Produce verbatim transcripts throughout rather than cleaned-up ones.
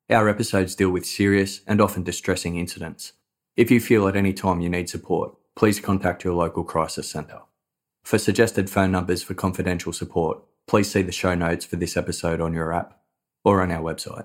Our episodes deal with serious and often distressing incidents. If you feel at any time you need support, please contact your local crisis centre. For suggested phone numbers for confidential support, please see the show notes for this episode on your app or on our website.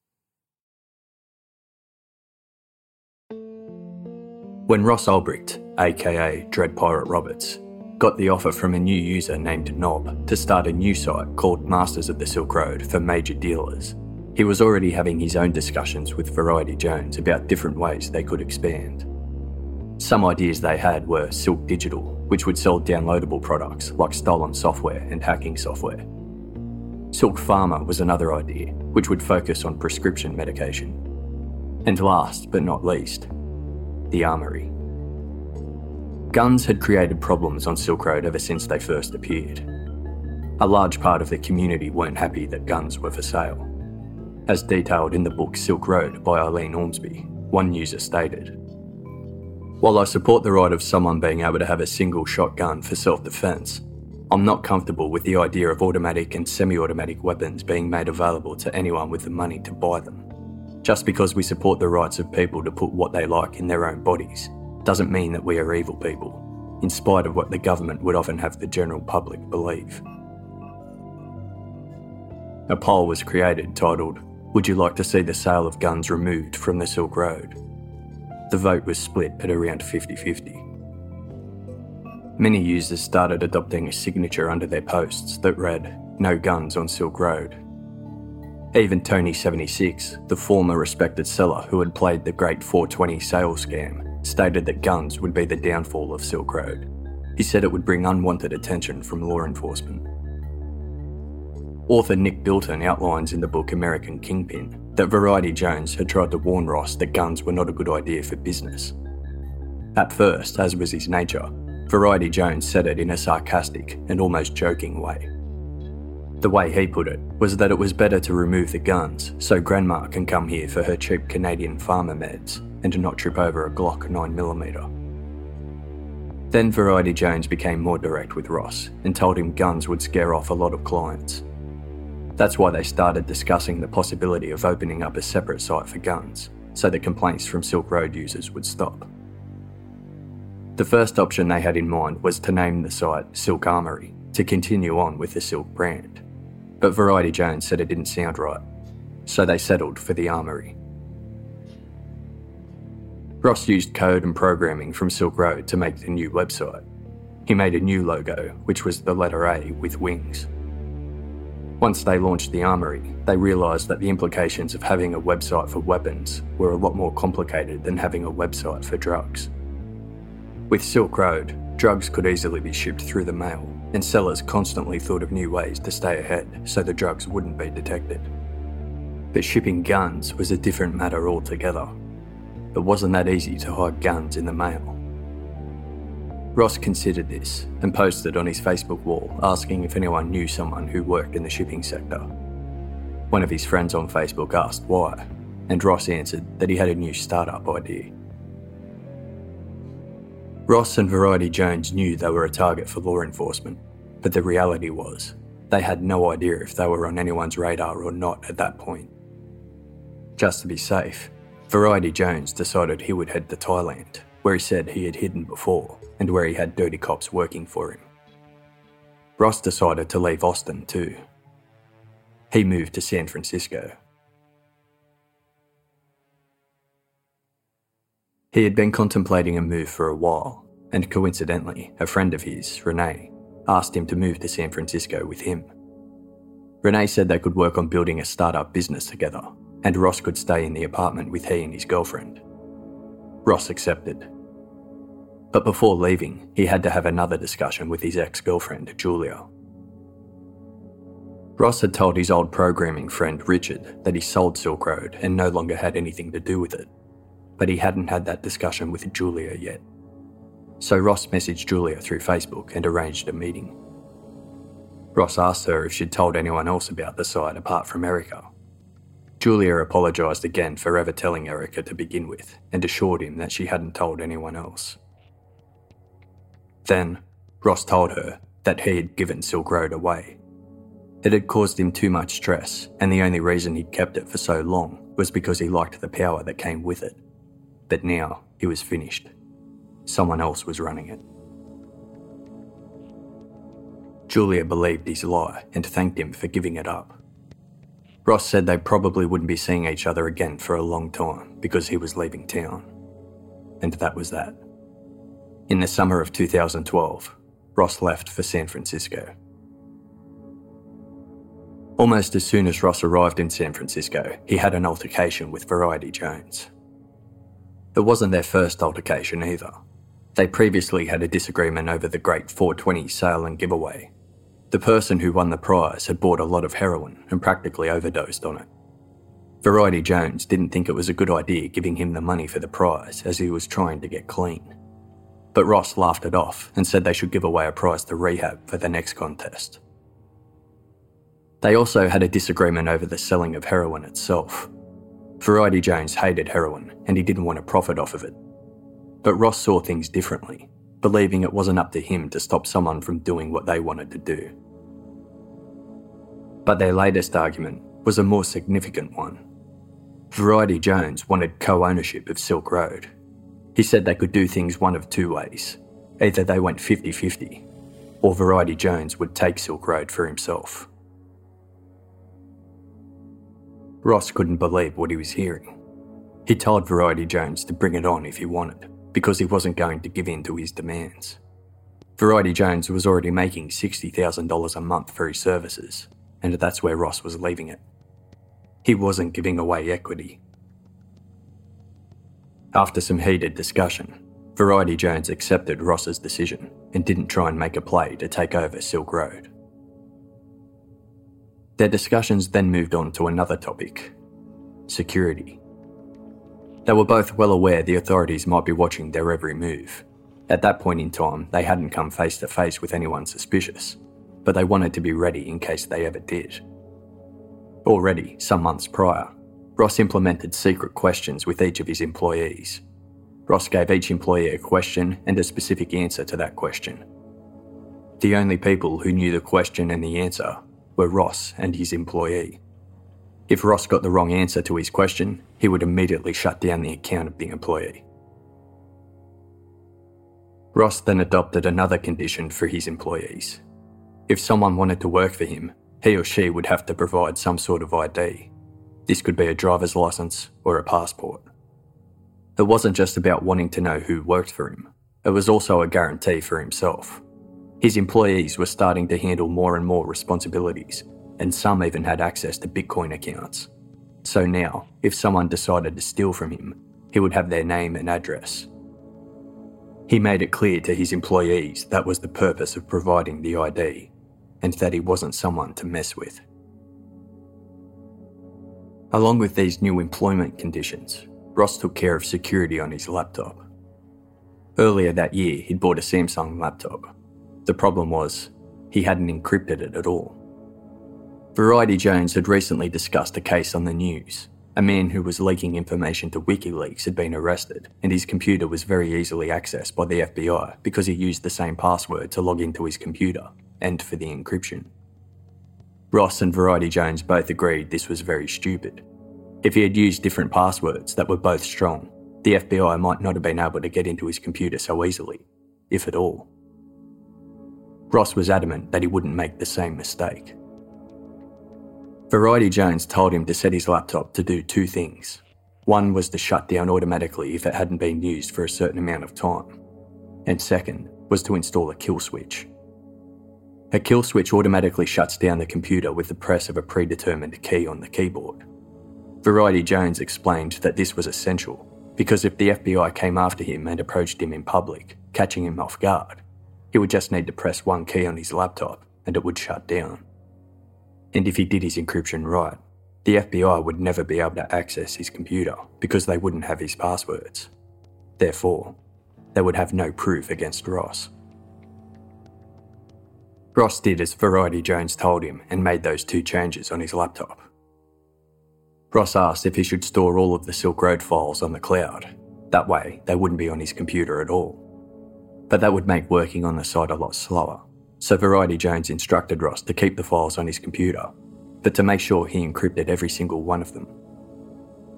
When Ross Ulbricht, aka Dread Pirate Roberts, got the offer from a new user named Knob to start a new site called Masters of the Silk Road for major dealers, he was already having his own discussions with Variety Jones about different ways they could expand. Some ideas they had were Silk Digital, which would sell downloadable products like stolen software and hacking software. Silk Pharma was another idea, which would focus on prescription medication. And last but not least, the Armoury. Guns had created problems on Silk Road ever since they first appeared. A large part of the community weren't happy that guns were for sale. As detailed in the book Silk Road by Eileen Ormsby, one user stated, "While I support the right of someone being able to have a single shotgun for self-defence, I'm not comfortable with the idea of automatic and semi-automatic weapons being made available to anyone with the money to buy them. Just because we support the rights of people to put what they like in their own bodies doesn't mean that we are evil people, in spite of what the government would often have the general public believe." A poll was created titled, "Would you like to see the sale of guns removed from the Silk Road?" The vote was split at around fifty-fifty. Many users started adopting a signature under their posts that read, "No guns on Silk Road." Even Tony seventy-six, the former respected seller who had played the Great four twenty sales scam, stated that guns would be the downfall of Silk Road. He said it would bring unwanted attention from law enforcement. Author Nick Bilton outlines in the book American Kingpin that Variety Jones had tried to warn Ross that guns were not a good idea for business. At first, as was his nature, Variety Jones said it in a sarcastic and almost joking way. The way he put it was that it was better to remove the guns so Grandma can come here for her cheap Canadian farmer meds and not trip over a Glock nine millimeter. Then Variety Jones became more direct with Ross and told him guns would scare off a lot of clients. That's why they started discussing the possibility of opening up a separate site for guns, so that complaints from Silk Road users would stop. The first option they had in mind was to name the site Silk Armoury, to continue on with the Silk brand. But Variety Jones said it didn't sound right, so they settled for the Armoury. Ross used code and programming from Silk Road to make the new website. He made a new logo, which was the letter A with wings. Once they launched the Armoury, they realised that the implications of having a website for weapons were a lot more complicated than having a website for drugs. With Silk Road, drugs could easily be shipped through the mail, and sellers constantly thought of new ways to stay ahead so the drugs wouldn't be detected. But shipping guns was a different matter altogether. It wasn't that easy to hide guns in the mail. Ross considered this and posted on his Facebook wall asking if anyone knew someone who worked in the shipping sector. One of his friends on Facebook asked why, and Ross answered that he had a new startup idea. Ross and Variety Jones knew they were a target for law enforcement, but the reality was they had no idea if they were on anyone's radar or not at that point. Just to be safe, Variety Jones decided he would head to Thailand, where he said he had hidden before and where he had dirty cops working for him. Ross decided to leave Austin too. He moved to San Francisco. He had been contemplating a move for a while, and coincidentally, a friend of his, Renee, asked him to move to San Francisco with him. Renee said they could work on building a startup business together, and Ross could stay in the apartment with he and his girlfriend. Ross accepted. But before leaving, he had to have another discussion with his ex-girlfriend, Julia. Ross had told his old programming friend, Richard, that he sold Silk Road and no longer had anything to do with it, but he hadn't had that discussion with Julia yet. So Ross messaged Julia through Facebook and arranged a meeting. Ross asked her if she'd told anyone else about the site apart from Erica. Julia apologised again for ever telling Erica to begin with and assured him that she hadn't told anyone else. Then, Ross told her that he had given Silk Road away. It had caused him too much stress, and the only reason he'd kept it for so long was because he liked the power that came with it. But now he was finished. Someone else was running it. Julia believed his lie and thanked him for giving it up. Ross said they probably wouldn't be seeing each other again for a long time because he was leaving town. And that was that. In the summer of two thousand twelve, Ross left for San Francisco. Almost as soon as Ross arrived in San Francisco, he had an altercation with Variety Jones. It wasn't their first altercation either. They previously had a disagreement over the Great four twenty sale and giveaway. The person who won the prize had bought a lot of heroin and practically overdosed on it. Variety Jones didn't think it was a good idea giving him the money for the prize as he was trying to get clean. But Ross laughed it off and said they should give away a prize to rehab for the next contest. They also had a disagreement over the selling of heroin itself. Variety Jones hated heroin and he didn't want to profit off of it. But Ross saw things differently, believing it wasn't up to him to stop someone from doing what they wanted to do. But their latest argument was a more significant one. Variety Jones wanted co-ownership of Silk Road. He said they could do things one of two ways. Either they went fifty-fifty, or Variety Jones would take Silk Road for himself. Ross couldn't believe what he was hearing. He told Variety Jones to bring it on if he wanted, because he wasn't going to give in to his demands. Variety Jones was already making sixty thousand dollars a month for his services, and that's where Ross was leaving it. He wasn't giving away equity. After some heated discussion, Variety Jones accepted Ross's decision and didn't try and make a play to take over Silk Road. Their discussions then moved on to another topic: security. They were both well aware the authorities might be watching their every move. At that point in time, they hadn't come face to face with anyone suspicious, but they wanted to be ready in case they ever did. Already, some months prior, Ross implemented secret questions with each of his employees. Ross gave each employee a question and a specific answer to that question. The only people who knew the question and the answer were Ross and his employee. If Ross got the wrong answer to his question, he would immediately shut down the account of the employee. Ross then adopted another condition for his employees. If someone wanted to work for him, he or she would have to provide some sort of I D. This could be a driver's license or a passport. It wasn't just about wanting to know who worked for him. It was also a guarantee for himself. His employees were starting to handle more and more responsibilities, and some even had access to Bitcoin accounts. So now, if someone decided to steal from him, he would have their name and address. He made it clear to his employees that was the purpose of providing the I D, and that he wasn't someone to mess with. Along with these new employment conditions, Ross took care of security on his laptop. Earlier that year, he'd bought a Samsung laptop. The problem was, he hadn't encrypted it at all. Variety Jones had recently discussed a case on the news. A man who was leaking information to WikiLeaks had been arrested, and his computer was very easily accessed by the F B I because he used the same password to log into his computer, and for the encryption. Ross and Variety Jones both agreed this was very stupid. If he had used different passwords that were both strong, the F B I might not have been able to get into his computer so easily, if at all. Ross was adamant that he wouldn't make the same mistake. Variety Jones told him to set his laptop to do two things. One was to shut down automatically if it hadn't been used for a certain amount of time. And second was to install a kill switch. A kill switch automatically shuts down the computer with the press of a predetermined key on the keyboard. Variety Jones explained that this was essential because if the F B I came after him and approached him in public, catching him off guard, he would just need to press one key on his laptop and it would shut down. And if he did his encryption right, the F B I would never be able to access his computer because they wouldn't have his passwords. Therefore, they would have no proof against Ross. Ross did as Variety Jones told him and made those two changes on his laptop. Ross asked if he should store all of the Silk Road files on the cloud. That way, they wouldn't be on his computer at all. But that would make working on the site a lot slower. So Variety Jones instructed Ross to keep the files on his computer, but to make sure he encrypted every single one of them.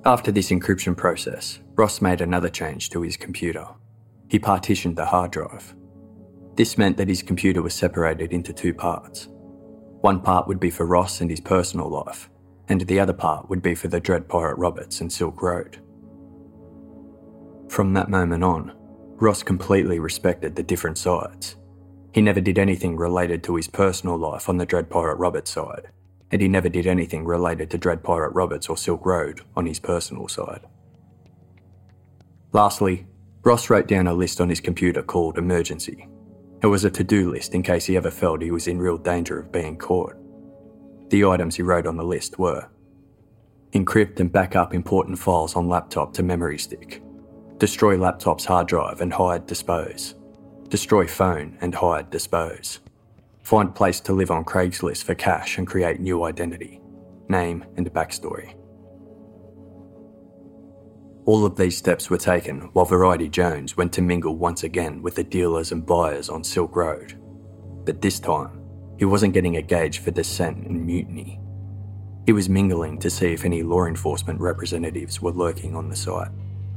After this encryption process, Ross made another change to his computer. He partitioned the hard drive. This meant that his computer was separated into two parts. One part would be for Ross and his personal life, and the other part would be for the Dread Pirate Roberts and Silk Road. From that moment on, Ross completely respected the different sides. He never did anything related to his personal life on the Dread Pirate Roberts side, and he never did anything related to Dread Pirate Roberts or Silk Road on his personal side. Lastly, Ross wrote down a list on his computer called Emergency. It was a to-do list in case he ever felt he was in real danger of being caught. The items he wrote on the list were: encrypt and back up important files on laptop to memory stick, destroy laptop's hard drive and hide dispose, destroy phone and hide dispose, find place to live on Craigslist for cash and create new identity, name and backstory. All of these steps were taken while Variety Jones went to mingle once again with the dealers and buyers on Silk Road. But this time, he wasn't getting a gauge for dissent and mutiny. He was mingling to see if any law enforcement representatives were lurking on the site.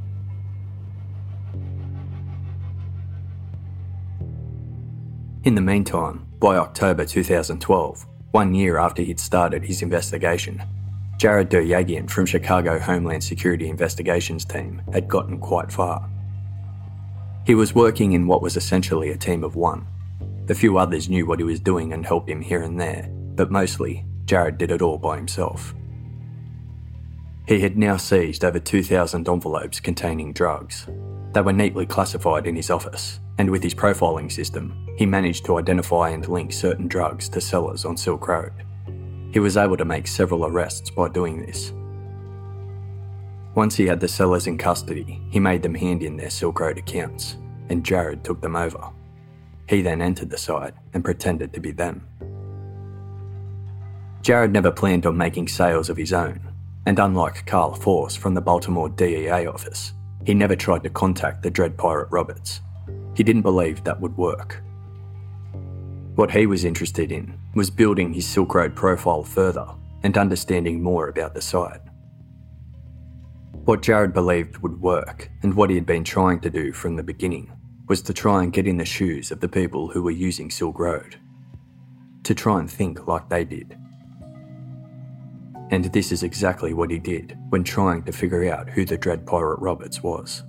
In the meantime, by October two thousand twelve, one year after he'd started his investigation, Jared Duryagian from Chicago Homeland Security Investigations team had gotten quite far. He was working in what was essentially a team of one. A few others knew what he was doing and helped him here and there, but mostly, Jared did it all by himself. He had now seized over two thousand envelopes containing drugs. They were neatly classified in his office, and with his profiling system, he managed to identify and link certain drugs to sellers on Silk Road. He was able to make several arrests by doing this. Once he had the sellers in custody, he made them hand in their Silk Road accounts, and Jared took them over. He then entered the site and pretended to be them. Jared never planned on making sales of his own, and unlike Carl Force from the Baltimore D E A office, he never tried to contact the Dread Pirate Roberts. He didn't believe that would work. What he was interested in was building his Silk Road profile further and understanding more about the site. What Jared believed would work, and what he had been trying to do from the beginning, was to try and get in the shoes of the people who were using Silk Road. To try and think like they did. And this is exactly what he did when trying to figure out who the Dread Pirate Roberts was.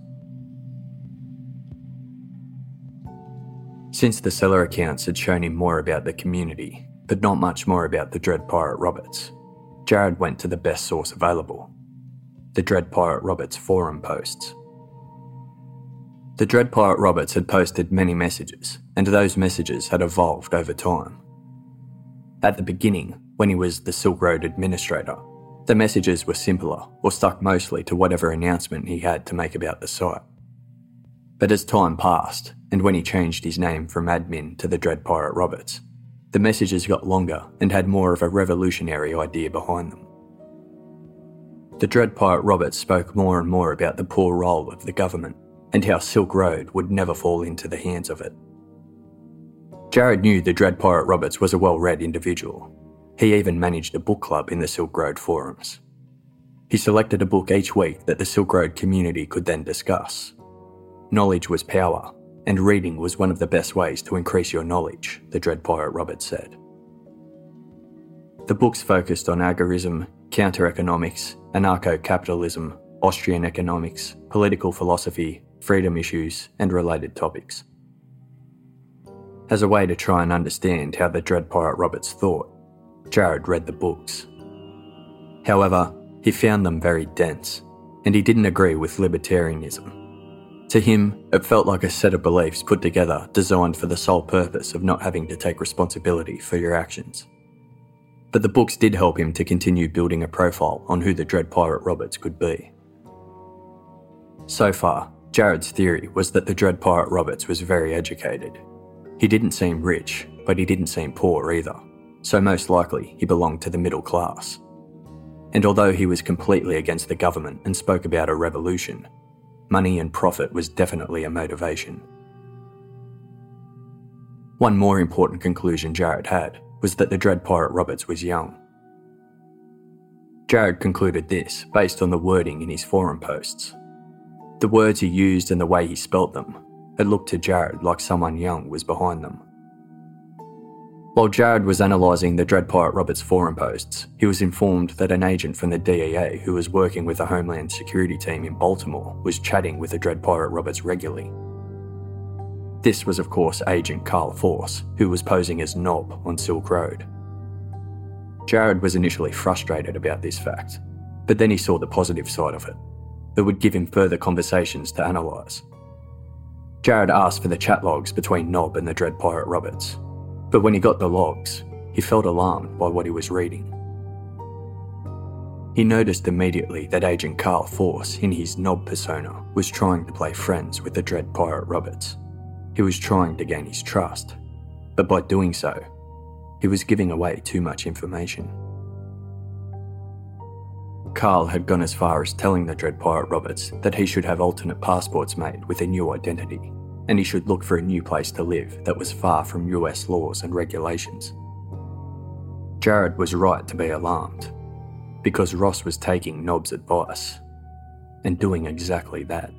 Since the seller accounts had shown him more about the community, but not much more about the Dread Pirate Roberts, Jared went to the best source available: the Dread Pirate Roberts forum posts. The Dread Pirate Roberts had posted many messages, and those messages had evolved over time. At the beginning, when he was the Silk Road administrator, the messages were simpler or stuck mostly to whatever announcement he had to make about the site. But as time passed, and when he changed his name from admin to the Dread Pirate Roberts, the messages got longer and had more of a revolutionary idea behind them. The Dread Pirate Roberts spoke more and more about the poor role of the government and how Silk Road would never fall into the hands of it. Jared knew the Dread Pirate Roberts was a well-read individual. He even managed a book club in the Silk Road forums. He selected a book each week that the Silk Road community could then discuss. Knowledge was power, and reading was one of the best ways to increase your knowledge, the Dread Pirate Roberts said. The books focused on agorism, counter-economics, anarcho-capitalism, Austrian economics, political philosophy, freedom issues, and related topics. As a way to try and understand how the Dread Pirate Roberts thought, Jared read the books. However, he found them very dense, and he didn't agree with libertarianism. To him, it felt like a set of beliefs put together designed for the sole purpose of not having to take responsibility for your actions. But the books did help him to continue building a profile on who the Dread Pirate Roberts could be. So far, Jared's theory was that the Dread Pirate Roberts was very educated. He didn't seem rich, but he didn't seem poor either, so most likely he belonged to the middle class. And although he was completely against the government and spoke about a revolution, money and profit was definitely a motivation. One more important conclusion Jared had was that the Dread Pirate Roberts was young. Jared concluded this based on the wording in his forum posts. The words he used and the way he spelt them, it looked to Jared like someone young was behind them. While Jared was analysing the Dread Pirate Roberts forum posts, he was informed that an agent from the D E A who was working with the Homeland Security team in Baltimore was chatting with the Dread Pirate Roberts regularly. This was of course Agent Carl Force, who was posing as Nob on Silk Road. Jared was initially frustrated about this fact, but then he saw the positive side of it. It would give him further conversations to analyse. Jared asked for the chat logs between Nob and the Dread Pirate Roberts, but when he got the logs, he felt alarmed by what he was reading. He noticed immediately that Agent Carl Force, in his Nob persona, was trying to play friends with the Dread Pirate Roberts. He was trying to gain his trust, but by doing so, he was giving away too much information. Carl had gone as far as telling the Dread Pirate Roberts that he should have alternate passports made with a new identity, and he should look for a new place to live that was far from U S laws and regulations. Jared was right to be alarmed, because Ross was taking Nob's advice, and doing exactly that.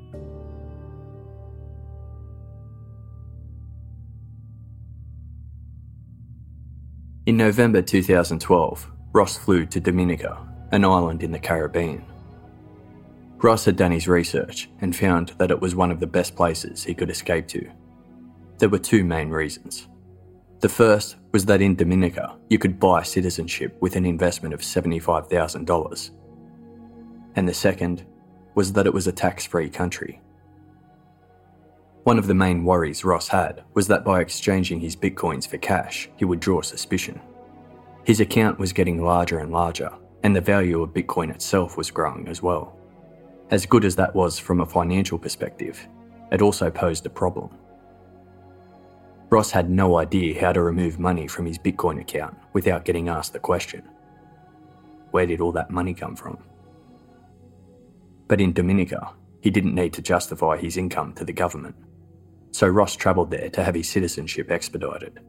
In November two thousand twelve, Ross flew to Dominica, an island in the Caribbean. Ross had done his research and found that it was one of the best places he could escape to. There were two main reasons. The first was that in Dominica, you could buy citizenship with an investment of seventy-five thousand dollars. And the second was that it was a tax-free country. One of the main worries Ross had was that by exchanging his bitcoins for cash, he would draw suspicion. His account was getting larger and larger, and the value of Bitcoin itself was growing as well. As good as that was from a financial perspective, it also posed a problem. Ross had no idea how to remove money from his Bitcoin account without getting asked the question, where did all that money come from? But in Dominica, he didn't need to justify his income to the government, so Ross travelled there to have his citizenship expedited.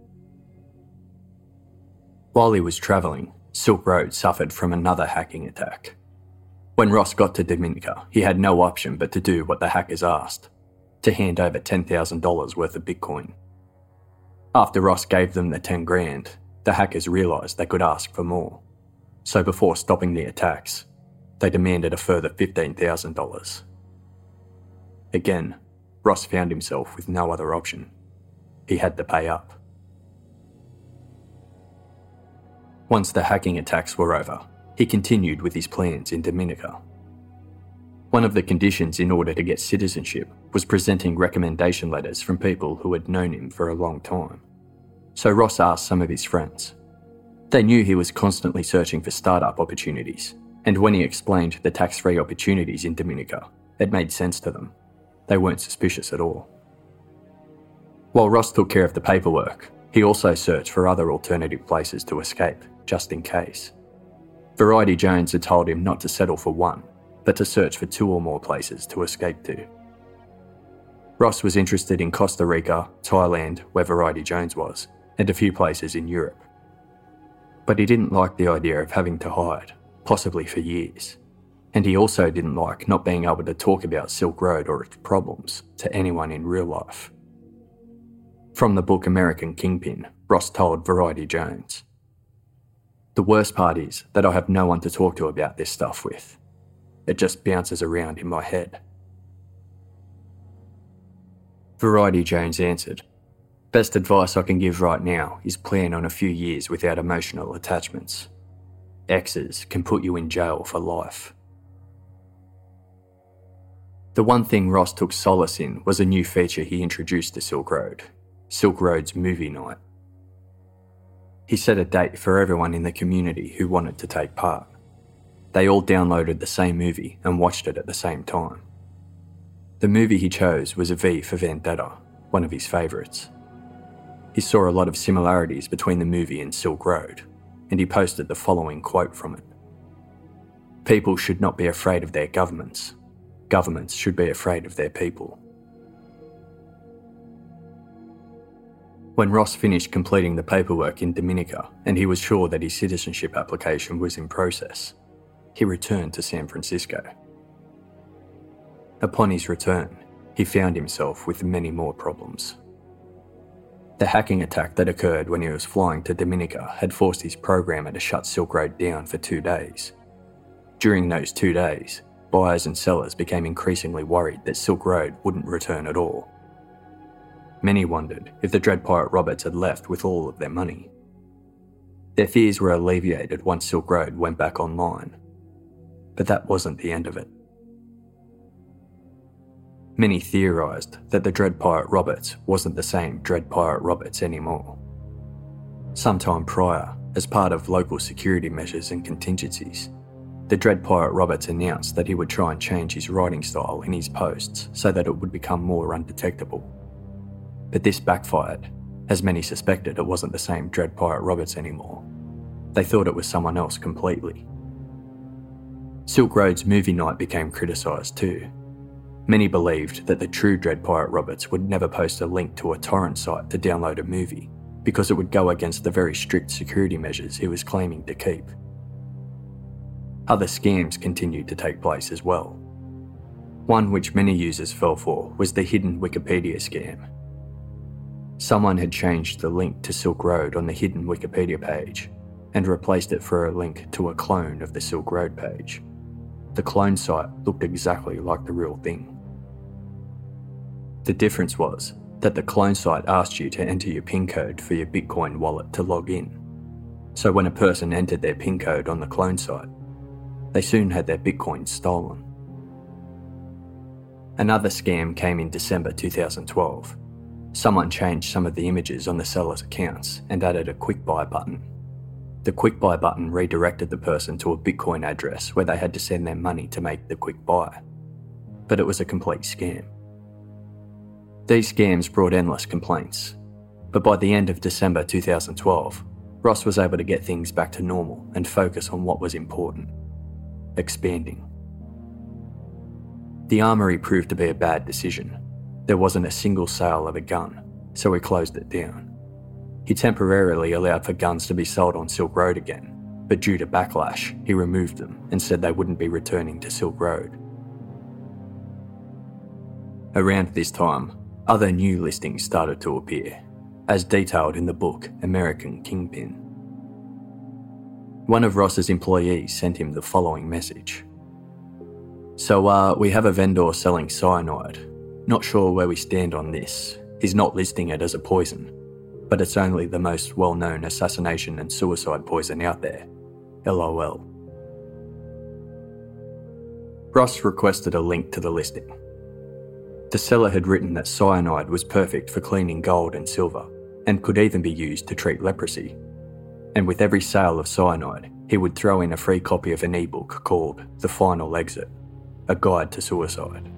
While he was travelling, Silk Road suffered from another hacking attack. When Ross got to Dominica, he had no option but to do what the hackers asked, to hand over ten thousand dollars worth of Bitcoin. After Ross gave them the ten grand, the hackers realised they could ask for more. So before stopping the attacks, they demanded a further fifteen thousand dollars. Again, Ross found himself with no other option. He had to pay up. Once the hacking attacks were over, he continued with his plans in Dominica. One of the conditions in order to get citizenship was presenting recommendation letters from people who had known him for a long time. So Ross asked some of his friends. They knew he was constantly searching for startup opportunities, and when he explained the tax-free opportunities in Dominica, it made sense to them. They weren't suspicious at all. While Ross took care of the paperwork, he also searched for other alternative places to escape, just in case. Variety Jones had told him not to settle for one, but to search for two or more places to escape to. Ross was interested in Costa Rica, Thailand, where Variety Jones was, and a few places in Europe. But he didn't like the idea of having to hide, possibly for years. And he also didn't like not being able to talk about Silk Road or its problems to anyone in real life. From the book American Kingpin, Ross told Variety Jones, "The worst part is that I have no one to talk to about this stuff with. It just bounces around in my head." Variety Jones answered, "Best advice I can give right now is plan on a few years without emotional attachments. Exes can put you in jail for life." The one thing Ross took solace in was a new feature he introduced to Silk Road, Silk Road's movie night. He set a date for everyone in the community who wanted to take part. They all downloaded the same movie and watched it at the same time. The movie he chose was V for Vendetta, one of his favourites. He saw a lot of similarities between the movie and Silk Road, and he posted the following quote from it. "People should not be afraid of their governments. Governments should be afraid of their people." When Ross finished completing the paperwork in Dominica and he was sure that his citizenship application was in process, he returned to San Francisco. Upon his return, he found himself with many more problems. The hacking attack that occurred when he was flying to Dominica had forced his programmer to shut Silk Road down for two days. During those two days, buyers and sellers became increasingly worried that Silk Road wouldn't return at all. Many wondered if the Dread Pirate Roberts had left with all of their money. Their fears were alleviated once Silk Road went back online. But that wasn't the end of it. Many theorised that the Dread Pirate Roberts wasn't the same Dread Pirate Roberts anymore. Sometime prior, as part of local security measures and contingencies, the Dread Pirate Roberts announced that he would try and change his writing style in his posts so that it would become more undetectable. But this backfired, as many suspected it wasn't the same Dread Pirate Roberts anymore. They thought it was someone else completely. Silk Road's movie night became criticised too. Many believed that the true Dread Pirate Roberts would never post a link to a torrent site to download a movie because it would go against the very strict security measures he was claiming to keep. Other scams continued to take place as well. One which many users fell for was the hidden Wikipedia scam. Someone had changed the link to Silk Road on the hidden Wikipedia page and replaced it for a link to a clone of the Silk Road page. The clone site looked exactly like the real thing. The difference was that the clone site asked you to enter your PIN code for your Bitcoin wallet to log in. So when a person entered their PIN code on the clone site, they soon had their Bitcoin stolen. Another scam came in December two thousand twelve. Someone changed some of the images on the seller's accounts and added a quick buy button. The quick buy button redirected the person to a Bitcoin address where they had to send their money to make the quick buy. But it was a complete scam. These scams brought endless complaints, but by the end of December two thousand twelve, Ross was able to get things back to normal and focus on what was important: expanding. The armoury proved to be a bad decision. There wasn't a single sale of a gun, so he closed it down. He temporarily allowed for guns to be sold on Silk Road again, but due to backlash, he removed them and said they wouldn't be returning to Silk Road. Around this time, other new listings started to appear, as detailed in the book American Kingpin. One of Ross's employees sent him the following message. So, uh, we have a vendor selling cyanide. Not sure where we stand on this. He's not listing it as a poison, but it's only the most well-known assassination and suicide poison out there. LOL. Ross requested a link to the listing. The seller had written that cyanide was perfect for cleaning gold and silver, and could even be used to treat leprosy. And with every sale of cyanide, he would throw in a free copy of an ebook called The Final Exit, A Guide to Suicide.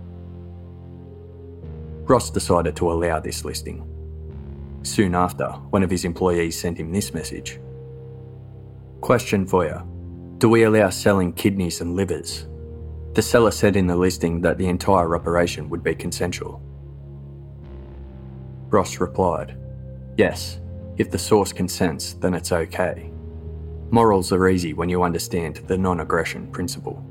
Ross decided to allow this listing. Soon after, one of his employees sent him this message. Question for you. Do we allow selling kidneys and livers? The seller said in the listing that the entire operation would be consensual. Ross replied, yes, if the source consents, then it's okay. Morals are easy when you understand the non-aggression principle.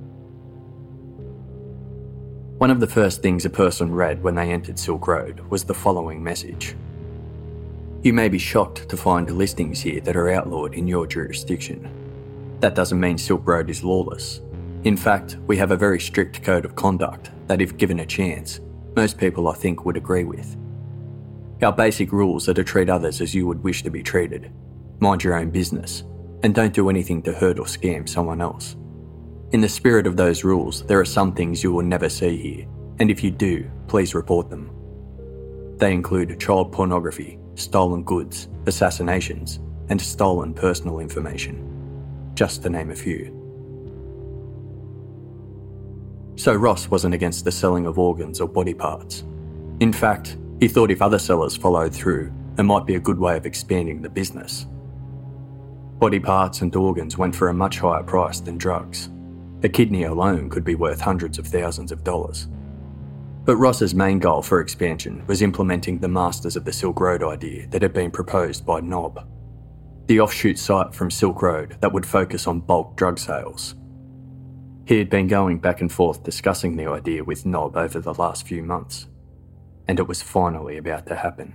One of the first things a person read when they entered Silk Road was the following message. You may be shocked to find listings here that are outlawed in your jurisdiction. That doesn't mean Silk Road is lawless. In fact, we have a very strict code of conduct that, if given a chance, most people I think would agree with. Our basic rules are to treat others as you would wish to be treated, mind your own business, and don't do anything to hurt or scam someone else. In the spirit of those rules, there are some things you will never see here, and if you do, please report them. They include child pornography, stolen goods, assassinations, and stolen personal information, just to name a few. So Ross wasn't against the selling of organs or body parts. In fact, he thought if other sellers followed through, it might be a good way of expanding the business. Body parts and organs went for a much higher price than drugs. A kidney alone could be worth hundreds of thousands of dollars. But Ross's main goal for expansion was implementing the Masters of the Silk Road idea that had been proposed by Nob, the offshoot site from Silk Road that would focus on bulk drug sales. He had been going back and forth discussing the idea with Nob over the last few months, and it was finally about to happen.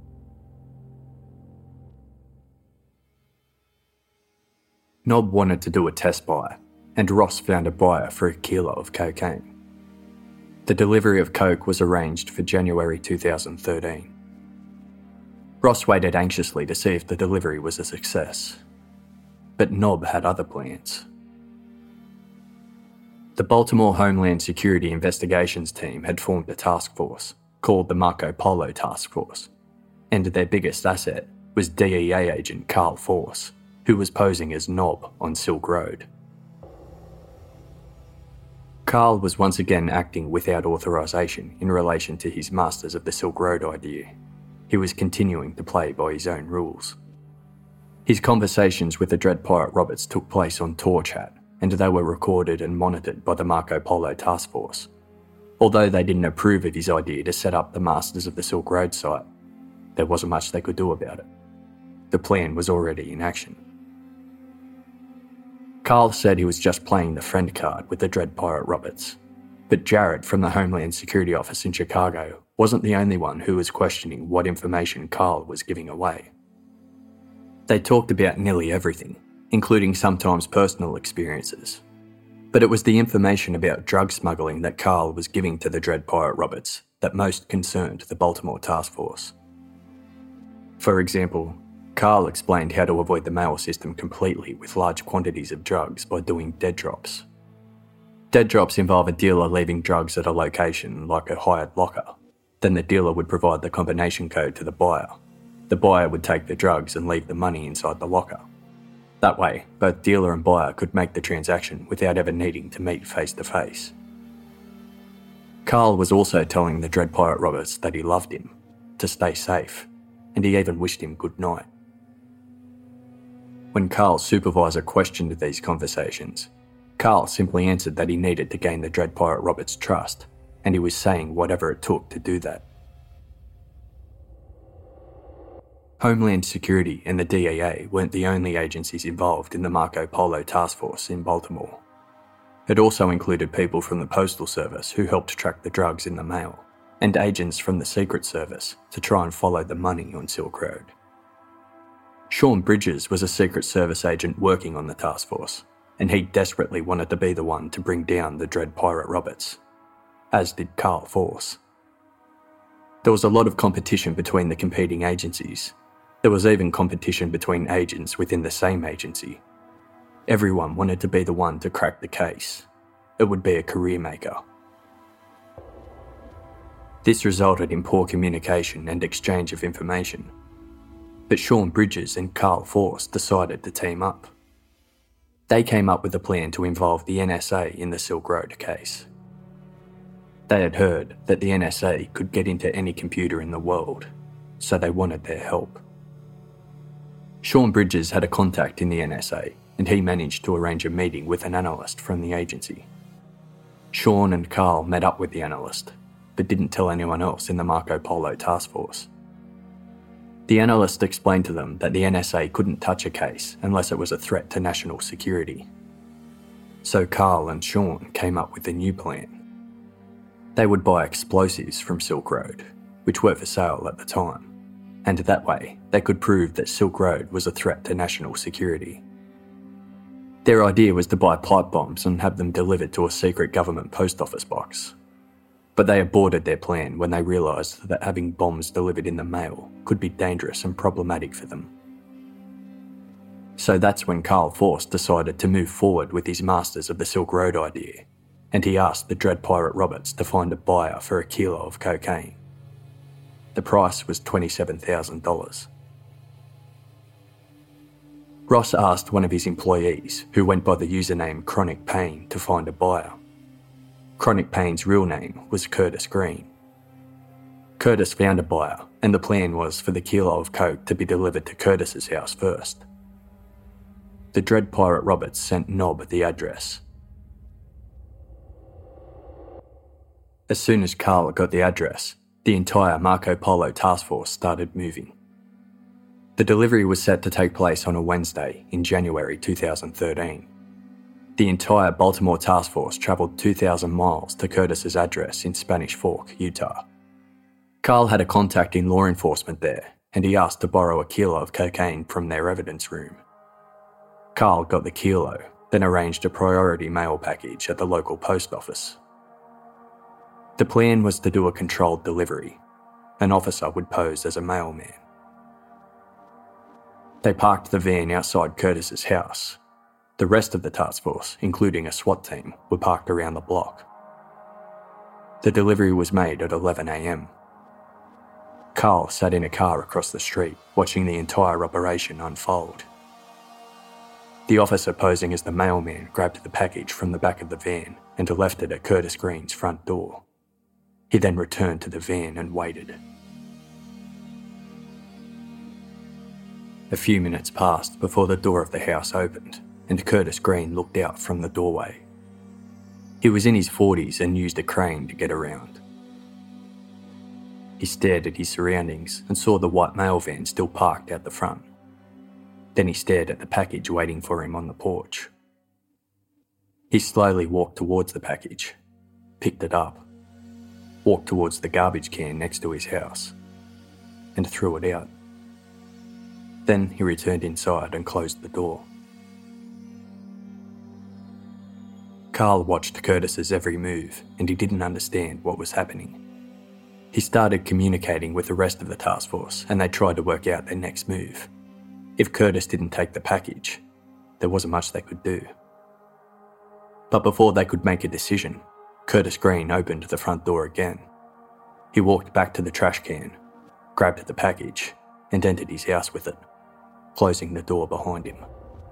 Nob wanted to do a test buy, and Ross found a buyer for a kilo of cocaine. The delivery of coke was arranged for January two thousand thirteen. Ross waited anxiously to see if the delivery was a success, but Nob had other plans. The Baltimore Homeland Security Investigations Team had formed a task force called the Marco Polo Task Force, and their biggest asset was D E A agent Carl Force, who was posing as Nob on Silk Road. Carl was once again acting without authorisation in relation to his Masters of the Silk Road idea. He was continuing to play by his own rules. His conversations with the Dread Pirate Roberts took place on TorChat, and they were recorded and monitored by the Marco Polo Task Force. Although they didn't approve of his idea to set up the Masters of the Silk Road site, there wasn't much they could do about it. The plan was already in action. Carl said he was just playing the friend card with the Dread Pirate Roberts, but Jared from the Homeland Security Office in Chicago wasn't the only one who was questioning what information Carl was giving away. They talked about nearly everything, including sometimes personal experiences, but it was the information about drug smuggling that Carl was giving to the Dread Pirate Roberts that most concerned the Baltimore Task Force. For example, Carl explained how to avoid the mail system completely with large quantities of drugs by doing dead drops. Dead drops involve a dealer leaving drugs at a location, like a hired locker. Then the dealer would provide the combination code to the buyer. The buyer would take the drugs and leave the money inside the locker. That way, both dealer and buyer could make the transaction without ever needing to meet face to face. Carl was also telling the Dread Pirate Roberts that he loved him, to stay safe, and he even wished him good night. When Carl's supervisor questioned these conversations, Carl simply answered that he needed to gain the Dread Pirate Roberts' trust, and he was saying whatever it took to do that. Homeland Security and the D E A weren't the only agencies involved in the Marco Polo Task Force in Baltimore. It also included people from the Postal Service who helped track the drugs in the mail, and agents from the Secret Service to try and follow the money on Silk Road. Sean Bridges was a Secret Service agent working on the task force, and he desperately wanted to be the one to bring down the Dread Pirate Roberts, as did Carl Force. There was a lot of competition between the competing agencies. There was even competition between agents within the same agency. Everyone wanted to be the one to crack the case. It would be a career maker. This resulted in poor communication and exchange of information. But Sean Bridges and Carl Force decided to team up. They came up with a plan to involve the N S A in the Silk Road case. They had heard that the N S A could get into any computer in the world, so they wanted their help. Sean Bridges had a contact in the N S A, and he managed to arrange a meeting with an analyst from the agency. Sean and Carl met up with the analyst, but didn't tell anyone else in the Marco Polo Task Force. The analyst explained to them that the N S A couldn't touch a case unless it was a threat to national security. So Carl and Sean came up with a new plan. They would buy explosives from Silk Road, which were for sale at the time, and that way they could prove that Silk Road was a threat to national security. Their idea was to buy pipe bombs and have them delivered to a secret government post office box. But they aborted their plan when they realised that having bombs delivered in the mail could be dangerous and problematic for them. So that's when Carl Force decided to move forward with his Masters of the Silk Road idea, and he asked the Dread Pirate Roberts to find a buyer for a kilo of cocaine. The price was twenty-seven thousand dollars. Ross asked one of his employees, who went by the username Chronic Pain, to find a buyer. Chronic Pain's real name was Curtis Green. Curtis found a buyer, and the plan was for the kilo of coke to be delivered to Curtis's house first. The Dread Pirate Roberts sent Nob the address. As soon as Carl got the address, the entire Marco Polo task force started moving. The delivery was set to take place on a Wednesday in January two thousand thirteen. The entire Baltimore task force travelled two thousand miles to Curtis's address in Spanish Fork, Utah. Carl had a contact in law enforcement there, and he asked to borrow a kilo of cocaine from their evidence room. Carl got the kilo, then arranged a priority mail package at the local post office. The plan was to do a controlled delivery. An officer would pose as a mailman. They parked the van outside Curtis's house. The rest of the task force, including a SWAT team, were parked around the block. The delivery was made at eleven a.m. Carl sat in a car across the street, watching the entire operation unfold. The officer posing as the mailman grabbed the package from the back of the van and left it at Curtis Green's front door. He then returned to the van and waited. A few minutes passed before the door of the house opened, and Curtis Green looked out from the doorway. He was in his forties and used a crane to get around. He stared at his surroundings and saw the white mail van still parked out the front. Then he stared at the package waiting for him on the porch. He slowly walked towards the package, picked it up, walked towards the garbage can next to his house, and threw it out. Then he returned inside and closed the door. Carl watched Curtis's every move, and he didn't understand what was happening. He started communicating with the rest of the task force, and they tried to work out their next move. If Curtis didn't take the package, there wasn't much they could do. But before they could make a decision, Curtis Green opened the front door again. He walked back to the trash can, grabbed the package, and entered his house with it, closing the door behind him.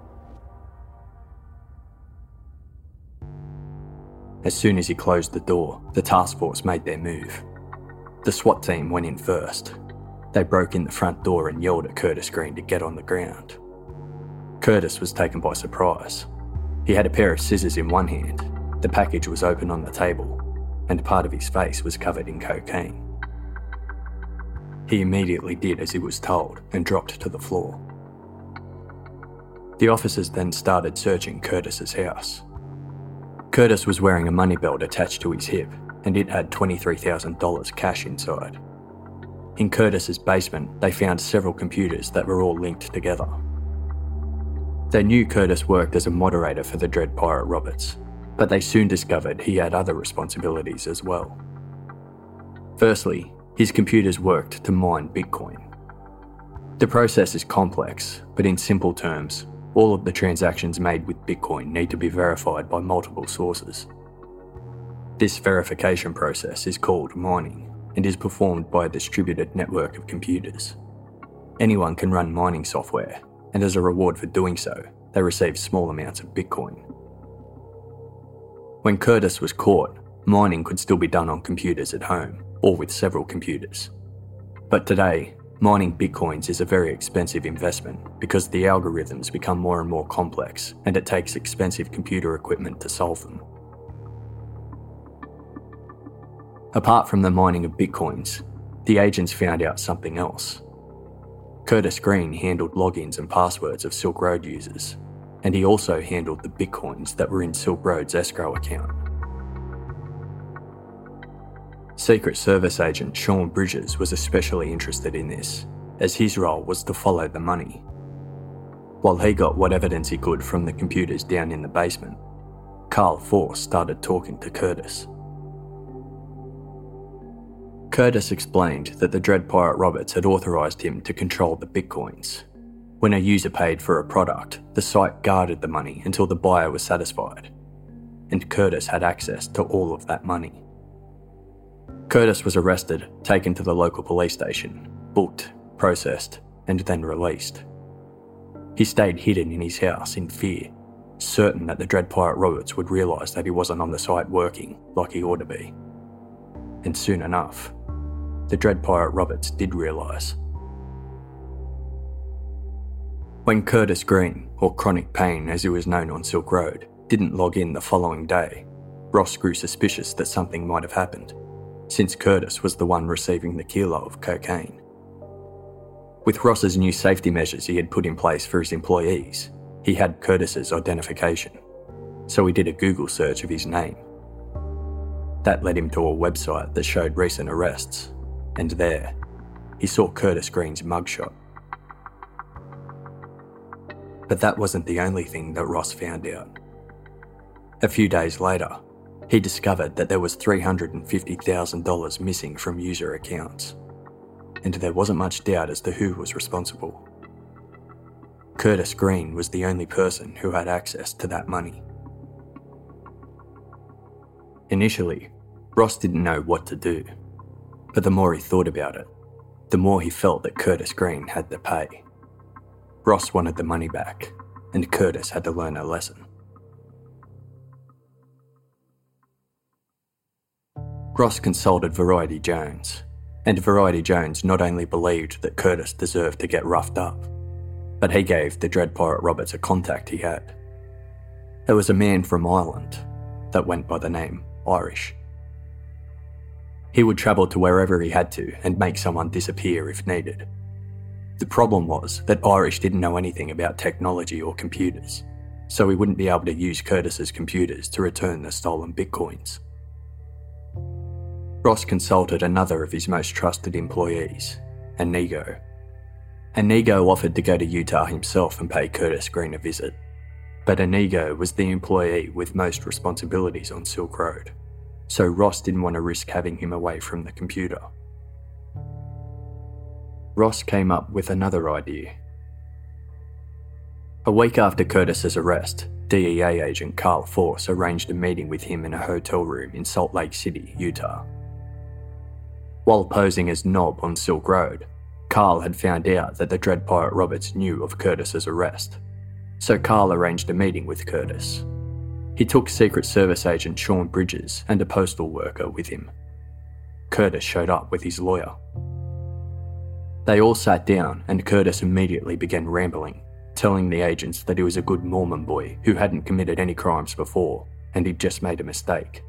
As soon as he closed the door, the task force made their move. The SWAT team went in first. They broke in the front door and yelled at Curtis Green to get on the ground. Curtis was taken by surprise. He had a pair of scissors in one hand, the package was open on the table, and part of his face was covered in cocaine. He immediately did as he was told and dropped to the floor. The officers then started searching Curtis's house. Curtis was wearing a money belt attached to his hip, and it had twenty-three thousand dollars cash inside. In Curtis's basement, they found several computers that were all linked together. They knew Curtis worked as a moderator for the Dread Pirate Roberts, but they soon discovered he had other responsibilities as well. Firstly, his computers worked to mine Bitcoin. The process is complex, but in simple terms, all of the transactions made with Bitcoin need to be verified by multiple sources. This verification process is called mining and is performed by a distributed network of computers. Anyone can run mining software, and as a reward for doing so, they receive small amounts of Bitcoin. When Curtis was caught, mining could still be done on computers at home, or with several computers. But today, mining Bitcoins is a very expensive investment because the algorithms become more and more complex, and it takes expensive computer equipment to solve them. Apart from the mining of Bitcoins, the agents found out something else. Curtis Green handled logins and passwords of Silk Road users, and he also handled the Bitcoins that were in Silk Road's escrow account. Secret Service agent Sean Bridges was especially interested in this, as his role was to follow the money. While he got what evidence he could from the computers down in the basement, Carl Force started talking to Curtis. Curtis explained that the Dread Pirate Roberts had authorised him to control the Bitcoins. When a user paid for a product, the site guarded the money until the buyer was satisfied, and Curtis had access to all of that money. Curtis was arrested, taken to the local police station, booked, processed, and then released. He stayed hidden in his house in fear, certain that the Dread Pirate Roberts would realise that he wasn't on the site working like he ought to be. And soon enough, the Dread Pirate Roberts did realise. When Curtis Green, or Chronic Pain as he was known on Silk Road, didn't log in the following day, Ross grew suspicious that something might have happened, since Curtis was the one receiving the kilo of cocaine. With Ross's new safety measures he had put in place for his employees, he had Curtis's identification. so he did a Google search of his name. That led him to a website that showed recent arrests, and there, he saw Curtis Green's mugshot. But that wasn't the only thing that Ross found out. A few days later, he discovered that there was three hundred fifty thousand dollars missing from user accounts, and there wasn't much doubt as to who was responsible. Curtis Green was the only person who had access to that money. Initially, Ross didn't know what to do, but the more he thought about it, the more he felt that Curtis Green had to pay. Ross wanted the money back, and Curtis had to learn a lesson. Ross consulted Variety Jones, and Variety Jones not only believed that Curtis deserved to get roughed up, but he gave the Dread Pirate Roberts a contact he had. It was a man from Ireland that went by the name Irish. He would travel to wherever he had to and make someone disappear if needed. The problem was that Irish didn't know anything about technology or computers, so he wouldn't be able to use Curtis's computers to return the stolen bitcoins. Ross consulted another of his most trusted employees, Inigo. Inigo offered to go to Utah himself and pay Curtis Green a visit, but Inigo was the employee with most responsibilities on Silk Road, so Ross didn't want to risk having him away from the computer. Ross came up with another idea. A week after Curtis's arrest, D E A agent Carl Force arranged a meeting with him in a hotel room in Salt Lake City, Utah. While posing as Nob on Silk Road, Carl had found out that the Dread Pirate Roberts knew of Curtis's arrest, so Carl arranged a meeting with Curtis. He took Secret Service agent Sean Bridges and a postal worker with him. Curtis showed up with his lawyer. They all sat down and Curtis immediately began rambling, telling the agents that he was a good Mormon boy who hadn't committed any crimes before and he'd just made a mistake.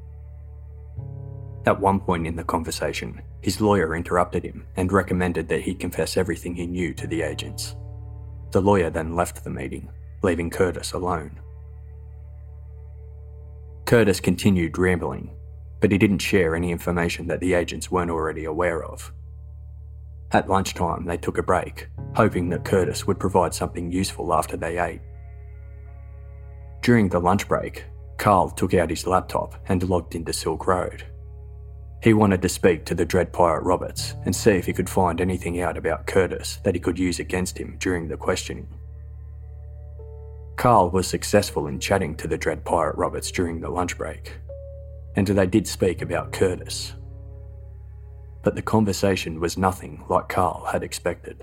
At one point in the conversation, his lawyer interrupted him and recommended that he confess everything he knew to the agents. The lawyer then left the meeting, leaving Curtis alone. Curtis continued rambling, but he didn't share any information that the agents weren't already aware of. At lunchtime, they took a break, hoping that Curtis would provide something useful after they ate. During the lunch break, Carl took out his laptop and logged into Silk Road. He wanted to speak to the Dread Pirate Roberts and see if he could find anything out about Curtis that he could use against him during the questioning. Carl was successful in chatting to the Dread Pirate Roberts during the lunch break, and they did speak about Curtis. But the conversation was nothing like Carl had expected.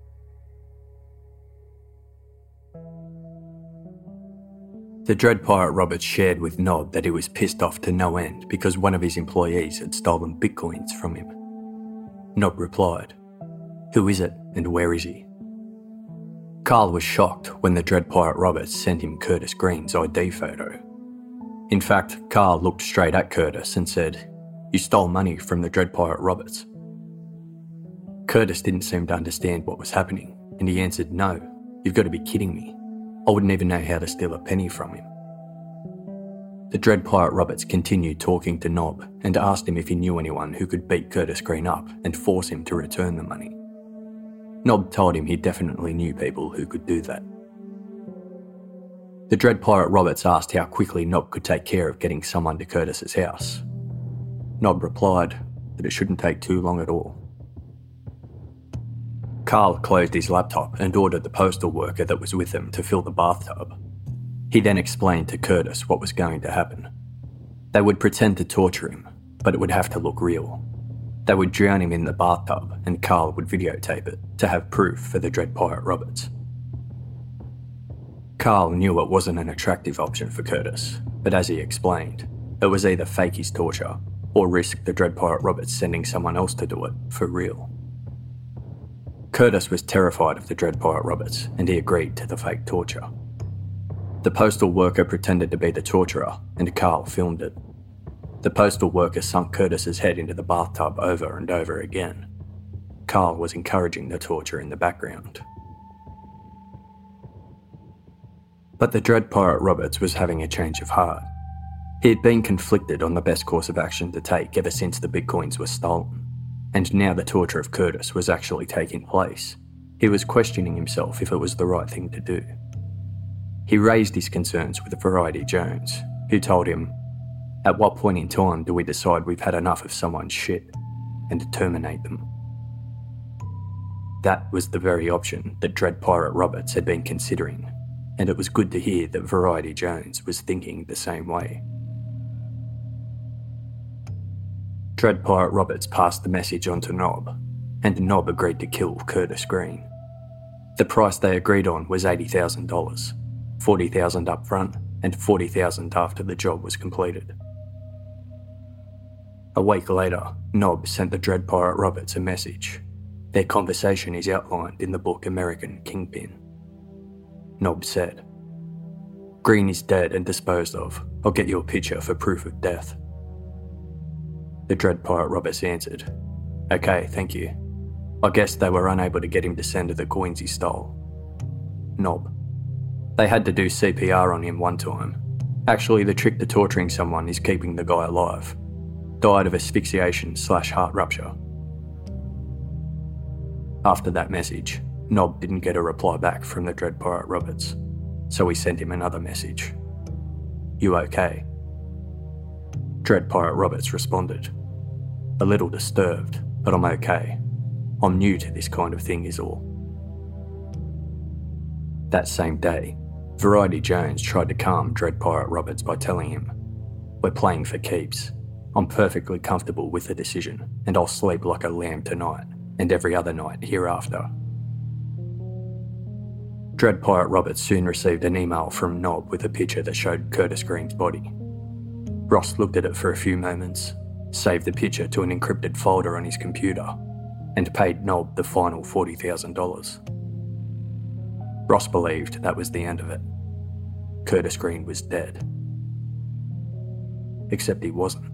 The Dread Pirate Roberts shared with Nob that he was pissed off to no end because one of his employees had stolen bitcoins from him. Nob replied, "Who is it and where is he?" Carl was shocked when the Dread Pirate Roberts sent him Curtis Green's I D photo. In fact, Carl looked straight at Curtis and said, "You stole money from the Dread Pirate Roberts." Curtis didn't seem to understand what was happening, and he answered, "No, you've got to be kidding me. I wouldn't even know how to steal a penny from him." The Dread Pirate Roberts continued talking to Nob and asked him if he knew anyone who could beat Curtis Green up and force him to return the money. Nob told him he definitely knew people who could do that. The Dread Pirate Roberts asked how quickly Nob could take care of getting someone to Curtis's house. Nob replied that it shouldn't take too long at all. Carl closed his laptop and ordered the postal worker that was with him to fill the bathtub. He then explained to Curtis what was going to happen. They would pretend to torture him, but it would have to look real. They would drown him in the bathtub and Carl would videotape it to have proof for the Dread Pirate Roberts. Carl knew it wasn't an attractive option for Curtis, but as he explained, it was either fake his torture or risk the Dread Pirate Roberts sending someone else to do it for real. Curtis was terrified of the Dread Pirate Roberts and he agreed to the fake torture. The postal worker pretended to be the torturer and Carl filmed it. The postal worker sunk Curtis's head into the bathtub over and over again. Carl was encouraging the torture in the background. But the Dread Pirate Roberts was having a change of heart. He had been conflicted on the best course of action to take ever since the bitcoins were stolen, and now the torture of Curtis was actually taking place. He was questioning himself if it was the right thing to do. He raised his concerns with Variety Jones, who told him, "At what point in time do we decide we've had enough of someone's shit and terminate them?" That was the very option that Dread Pirate Roberts had been considering, and it was good to hear that Variety Jones was thinking the same way. Dread Pirate Roberts passed the message on to Nob, and Nob agreed to kill Curtis Green. The price they agreed on was eighty thousand dollars, forty thousand dollars up front and forty thousand dollars after the job was completed. A week later, Nob sent the Dread Pirate Roberts a message. Their conversation is outlined in the book American Kingpin. Nob said, "Green is dead and disposed of. I'll get you a picture for proof of death." The Dread Pirate Roberts answered, "Okay, thank you. I guess they were unable to get him to send her the coins he stole." Nob: "They had to do C P R on him one time. Actually, the trick to torturing someone is keeping the guy alive. Died of asphyxiation slash heart rupture." After that message, Nob didn't get a reply back from the Dread Pirate Roberts, so he sent him another message. "You okay?" Dread Pirate Roberts responded, "A little disturbed, but I'm okay. I'm new to this kind of thing is all." That same day, Variety Jones tried to calm Dread Pirate Roberts by telling him, "We're playing for keeps. I'm perfectly comfortable with the decision, and I'll sleep like a lamb tonight, and every other night hereafter." Dread Pirate Roberts soon received an email from Nob with a picture that showed Curtis Green's body. Ross looked at it for a few moments, saved the picture to an encrypted folder on his computer, and paid Nob the final forty thousand dollars. Ross believed that was the end of it. Curtis Green was dead. Except he wasn't.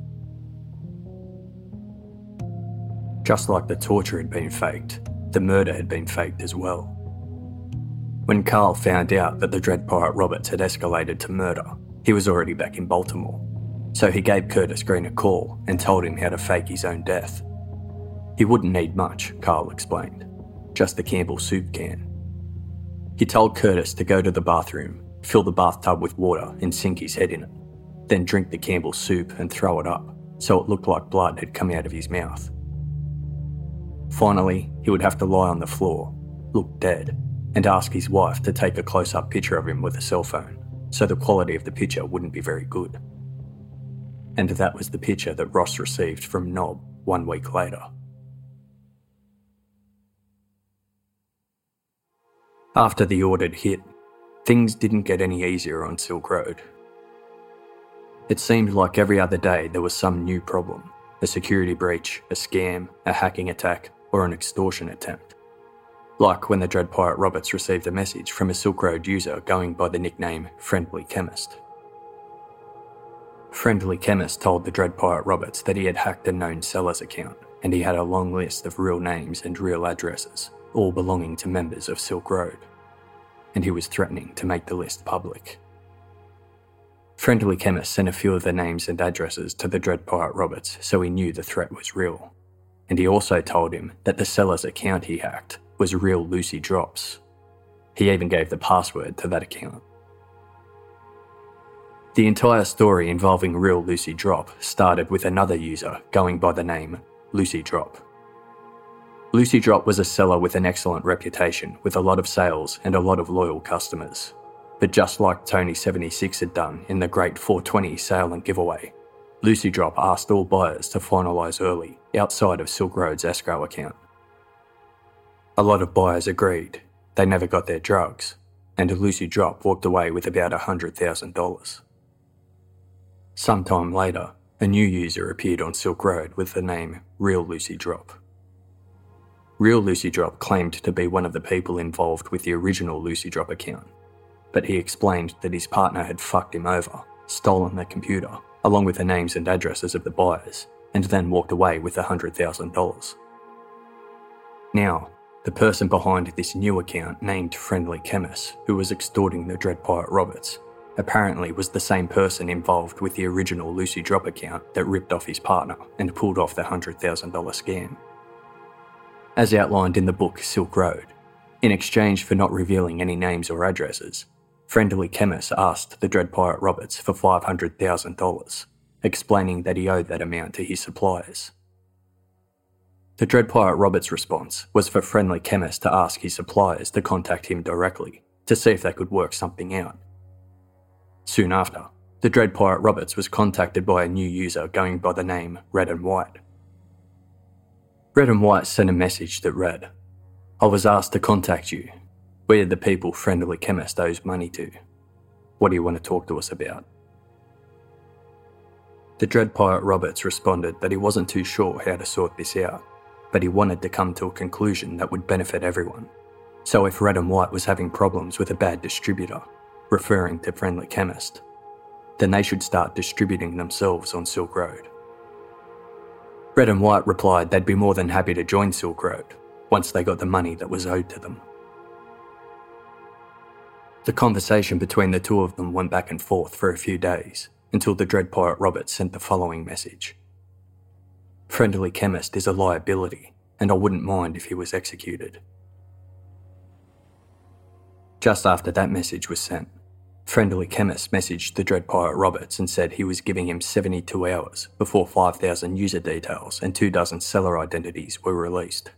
Just like the torture had been faked, the murder had been faked as well. When Carl found out that the Dread Pirate Roberts had escalated to murder, he was already back in Baltimore, so he gave Curtis Green a call and told him how to fake his own death. He wouldn't need much, Carl explained, just the Campbell soup can. He told Curtis to go to the bathroom, fill the bathtub with water and sink his head in it, then drink the Campbell soup and throw it up so it looked like blood had come out of his mouth. Finally, he would have to lie on the floor, look dead, and ask his wife to take a close-up picture of him with a cell phone, so the quality of the picture wouldn't be very good. And that was the picture that Ross received from Nob one week later. After the ordered hit, things didn't get any easier on Silk Road. It seemed like every other day there was some new problem, a security breach, a scam, a hacking attack, or an extortion attempt. Like when the Dread Pirate Roberts received a message from a Silk Road user going by the nickname Friendly Chemist. Friendly Chemist told the Dread Pirate Roberts that he had hacked a known seller's account, and he had a long list of real names and real addresses, all belonging to members of Silk Road, and he was threatening to make the list public. Friendly Chemist sent a few of the names and addresses to the Dread Pirate Roberts so he knew the threat was real, and he also told him that the seller's account he hacked was Real Lucy Drops. He even gave the password to that account. The entire story involving Real Lucy Drop started with another user going by the name Lucy Drop. Lucy Drop was a seller with an excellent reputation, with a lot of sales and a lot of loyal customers. But just like Tony seventy-six had done in the Great four twenty sale and giveaway, Lucy Drop asked all buyers to finalise early, outside of Silk Road's escrow account. A lot of buyers agreed. They never got their drugs, and Lucy Drop walked away with about one hundred thousand dollars. Sometime later, a new user appeared on Silk Road with the name Real Lucy Drop. Real Lucy Drop claimed to be one of the people involved with the original Lucy Drop account, but he explained that his partner had fucked him over, stolen the computer, along with the names and addresses of the buyers, and then walked away with one hundred thousand dollars. Now, The person behind this new account, named Friendly Chemist, who was extorting the Dread Pirate Roberts, apparently was the same person involved with the original Lucy Drop account that ripped off his partner and pulled off the one hundred thousand dollars scam. As outlined in the book Silk Road, in exchange for not revealing any names or addresses, Friendly Chemist asked the Dread Pirate Roberts for five hundred thousand dollars, explaining that he owed that amount to his suppliers. The Dread Pirate Roberts' response was for Friendly Chemist to ask his suppliers to contact him directly to see if they could work something out. Soon after, the Dread Pirate Roberts was contacted by a new user going by the name Red and White. Red and White sent a message that read, "I was asked to contact you. We're the people Friendly Chemist owes money to. What do you want to talk to us about?" The Dread Pirate Roberts responded that he wasn't too sure how to sort this out, but he wanted to come to a conclusion that would benefit everyone. So if Red and White was having problems with a bad distributor, referring to Friendly Chemist, then they should start distributing themselves on Silk Road. Red and White replied they'd be more than happy to join Silk Road once they got the money that was owed to them. The conversation between the two of them went back and forth for a few days until the Dread Pirate Roberts sent the following message. "Friendly Chemist is a liability, and I wouldn't mind if he was executed." Just after that message was sent, Friendly Chemist messaged the Dread Pirate Roberts and said he was giving him seventy-two hours before five thousand user details and two dozen seller identities were released.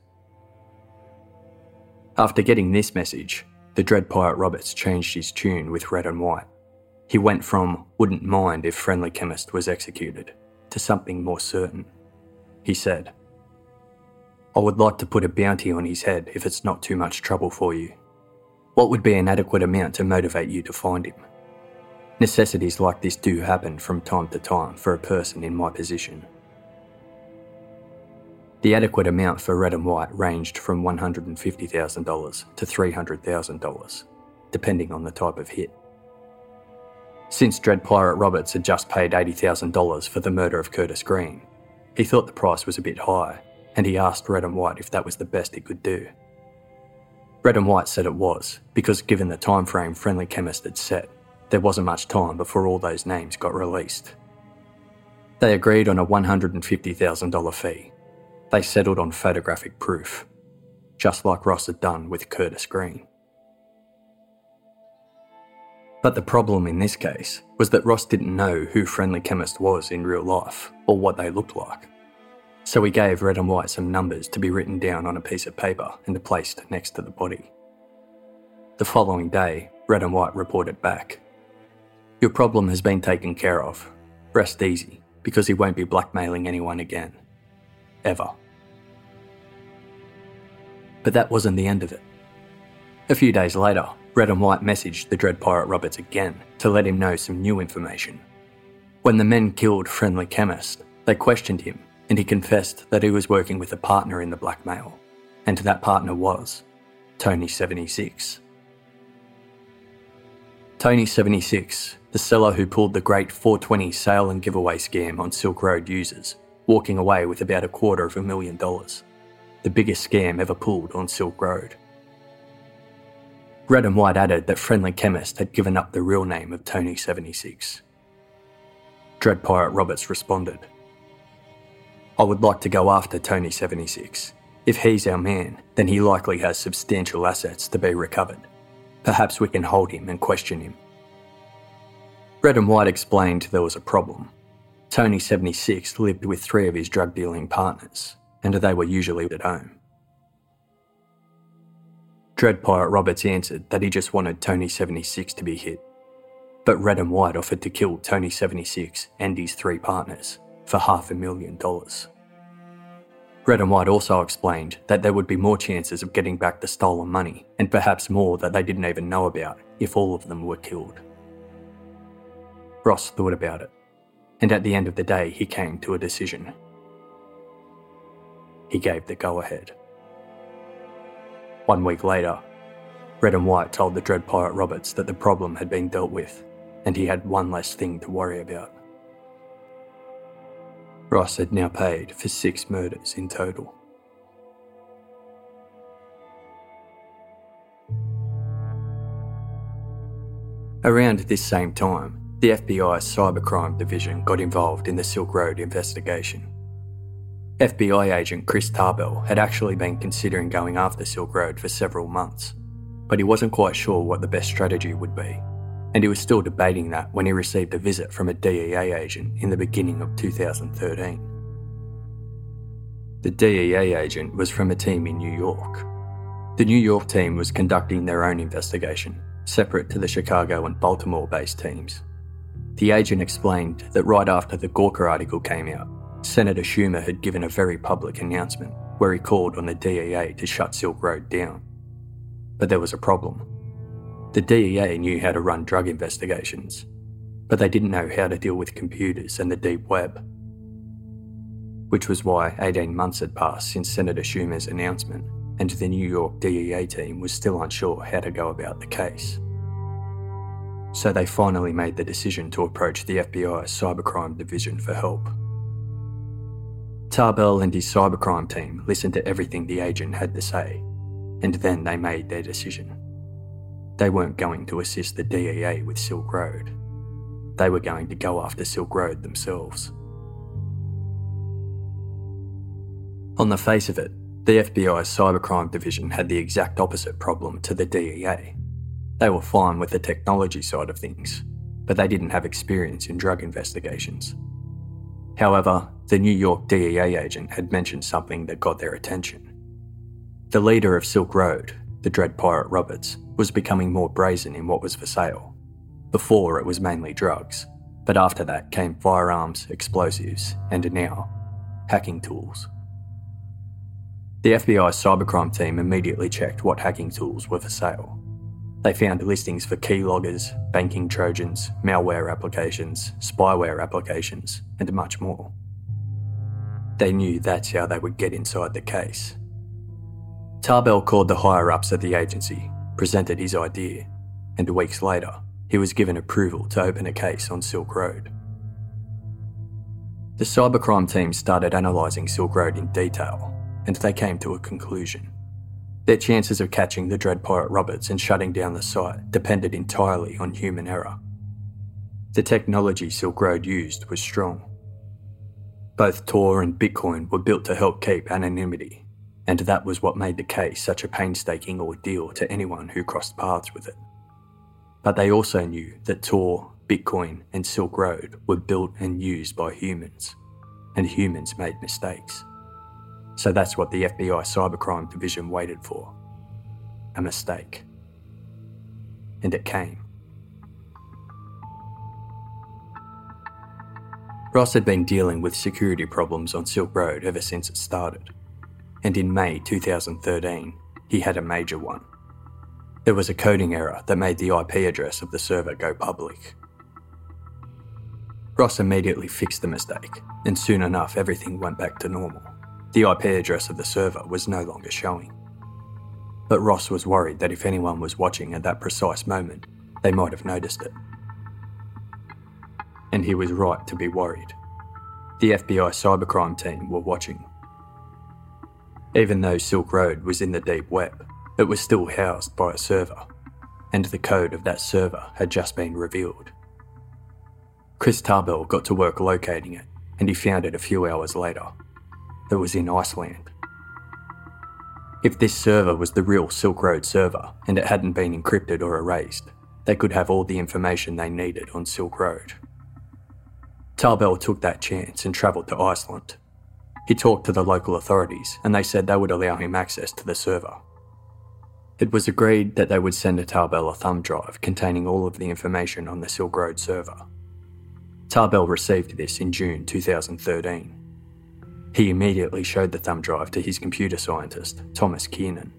After getting this message, the Dread Pirate Roberts changed his tune with Red and White. He went from "wouldn't mind if Friendly Chemist was executed" to something more certain. He said, "I would like to put a bounty on his head if it's not too much trouble for you. What would be an adequate amount to motivate you to find him? Necessities like this do happen from time to time for a person in my position." The adequate amount for Red and White ranged from one hundred fifty thousand dollars to three hundred thousand dollars, depending on the type of hit. Since Dread Pirate Roberts had just paid eighty thousand dollars for the murder of Curtis Green, he thought the price was a bit high, and he asked Red and White if that was the best he could do. Red and White said it was, because given the time frame Friendly Chemist had set, there wasn't much time before all those names got released. They agreed on a one hundred fifty thousand dollars fee. They settled on photographic proof, just like Ross had done with Curtis Green. But the problem in this case was that Ross didn't know who Friendly Chemist was in real life or what they looked like. So he gave Red and White some numbers to be written down on a piece of paper and placed next to the body. The following day, Red and White reported back, "Your problem has been taken care of. Rest easy, because he won't be blackmailing anyone again. Ever." But that wasn't the end of it. A few days later, Red and White messaged the Dread Pirate Roberts again to let him know some new information. When the men killed Friendly Chemist, they questioned him and he confessed that he was working with a partner in the blackmail, and that partner was Tony seventy-six. Tony seventy-six, the seller who pulled the great four twenty sale and giveaway scam on Silk Road users, walking away with about a quarter of a million dollars, the biggest scam ever pulled on Silk Road. Red and White added that Friendly Chemist had given up the real name of Tony seventy-six. Dread Pirate Roberts responded, "I would like to go after Tony seventy-six. If he's our man, then he likely has substantial assets to be recovered. Perhaps we can hold him and question him." Red and White explained there was a problem. Tony seventy-six lived with three of his drug dealing partners, and they were usually at home. Dread Pirate Roberts answered that he just wanted Tony seventy-six to be hit, but Red and White offered to kill Tony seventy-six and his three partners for half a million dollars. Red and White also explained that there would be more chances of getting back the stolen money, and perhaps more that they didn't even know about if all of them were killed. Ross thought about it, and at the end of the day he came to a decision. He gave the go-ahead. One week later, Red and White told the Dread Pirate Roberts that the problem had been dealt with, and he had one less thing to worry about. Ross had now paid for six murders in total. Around this same time, the F B I's Cybercrime Division got involved in the Silk Road investigation. F B I agent Chris Tarbell had actually been considering going after Silk Road for several months, but he wasn't quite sure what the best strategy would be, and he was still debating that when he received a visit from a D E A agent in the beginning of two thousand thirteen. The D E A agent was from a team in New York. The New York team was conducting their own investigation, separate to the Chicago and Baltimore-based teams. The agent explained that right after the Gawker article came out, Senator Schumer had given a very public announcement where he called on the D E A to shut Silk Road down. But there was a problem. The D E A knew how to run drug investigations, but they didn't know how to deal with computers and the deep web. Which was why eighteen months had passed since Senator Schumer's announcement, and the New York D E A team was still unsure how to go about the case. So they finally made the decision to approach the F B I's Cybercrime Division for help. Tarbell and his cybercrime team listened to everything the agent had to say, and then they made their decision. They weren't going to assist the D E A with Silk Road. They were going to go after Silk Road themselves. On the face of it, the F B I's Cybercrime Division had the exact opposite problem to the D E A. They were fine with the technology side of things, but they didn't have experience in drug investigations. However, the New York D E A agent had mentioned something that got their attention. The leader of Silk Road, the Dread Pirate Roberts, was becoming more brazen in what was for sale. Before it was mainly drugs, but after that came firearms, explosives, and now, hacking tools. The F B I's cybercrime team immediately checked what hacking tools were for sale. They found listings for keyloggers, banking trojans, malware applications, spyware applications, and much more. They knew that's how they would get inside the case. Tarbell called the higher-ups at the agency, presented his idea, and weeks later, he was given approval to open a case on Silk Road. The cybercrime team started analysing Silk Road in detail, and they came to a conclusion. Their chances of catching the Dread Pirate Roberts and shutting down the site depended entirely on human error. The technology Silk Road used was strong. Both Tor and Bitcoin were built to help keep anonymity, and that was what made the case such a painstaking ordeal to anyone who crossed paths with it. But they also knew that Tor, Bitcoin, and Silk Road were built and used by humans, and humans made mistakes. So that's what the F B I Cybercrime Division waited for. A mistake. And it came. Ross had been dealing with security problems on Silk Road ever since it started, and in May two thousand thirteen, he had a major one. There was a coding error that made the I P address of the server go public. Ross immediately fixed the mistake, and soon enough everything went back to normal. The I P address of the server was no longer showing. But Ross was worried that if anyone was watching at that precise moment, they might have noticed it. And he was right to be worried. The F B I cybercrime team were watching. Even though Silk Road was in the deep web, it was still housed by a server, and the code of that server had just been revealed. Chris Tarbell got to work locating it, and he found it a few hours later. It was in Iceland. If this server was the real Silk Road server and it hadn't been encrypted or erased, they could have all the information they needed on Silk Road. Tarbell took that chance and travelled to Iceland. He talked to the local authorities and they said they would allow him access to the server. It was agreed that they would send a Tarbell a thumb drive containing all of the information on the Silk Road server. Tarbell received this in June two thousand thirteen. He immediately showed the thumb drive to his computer scientist, Thomas Kiernan.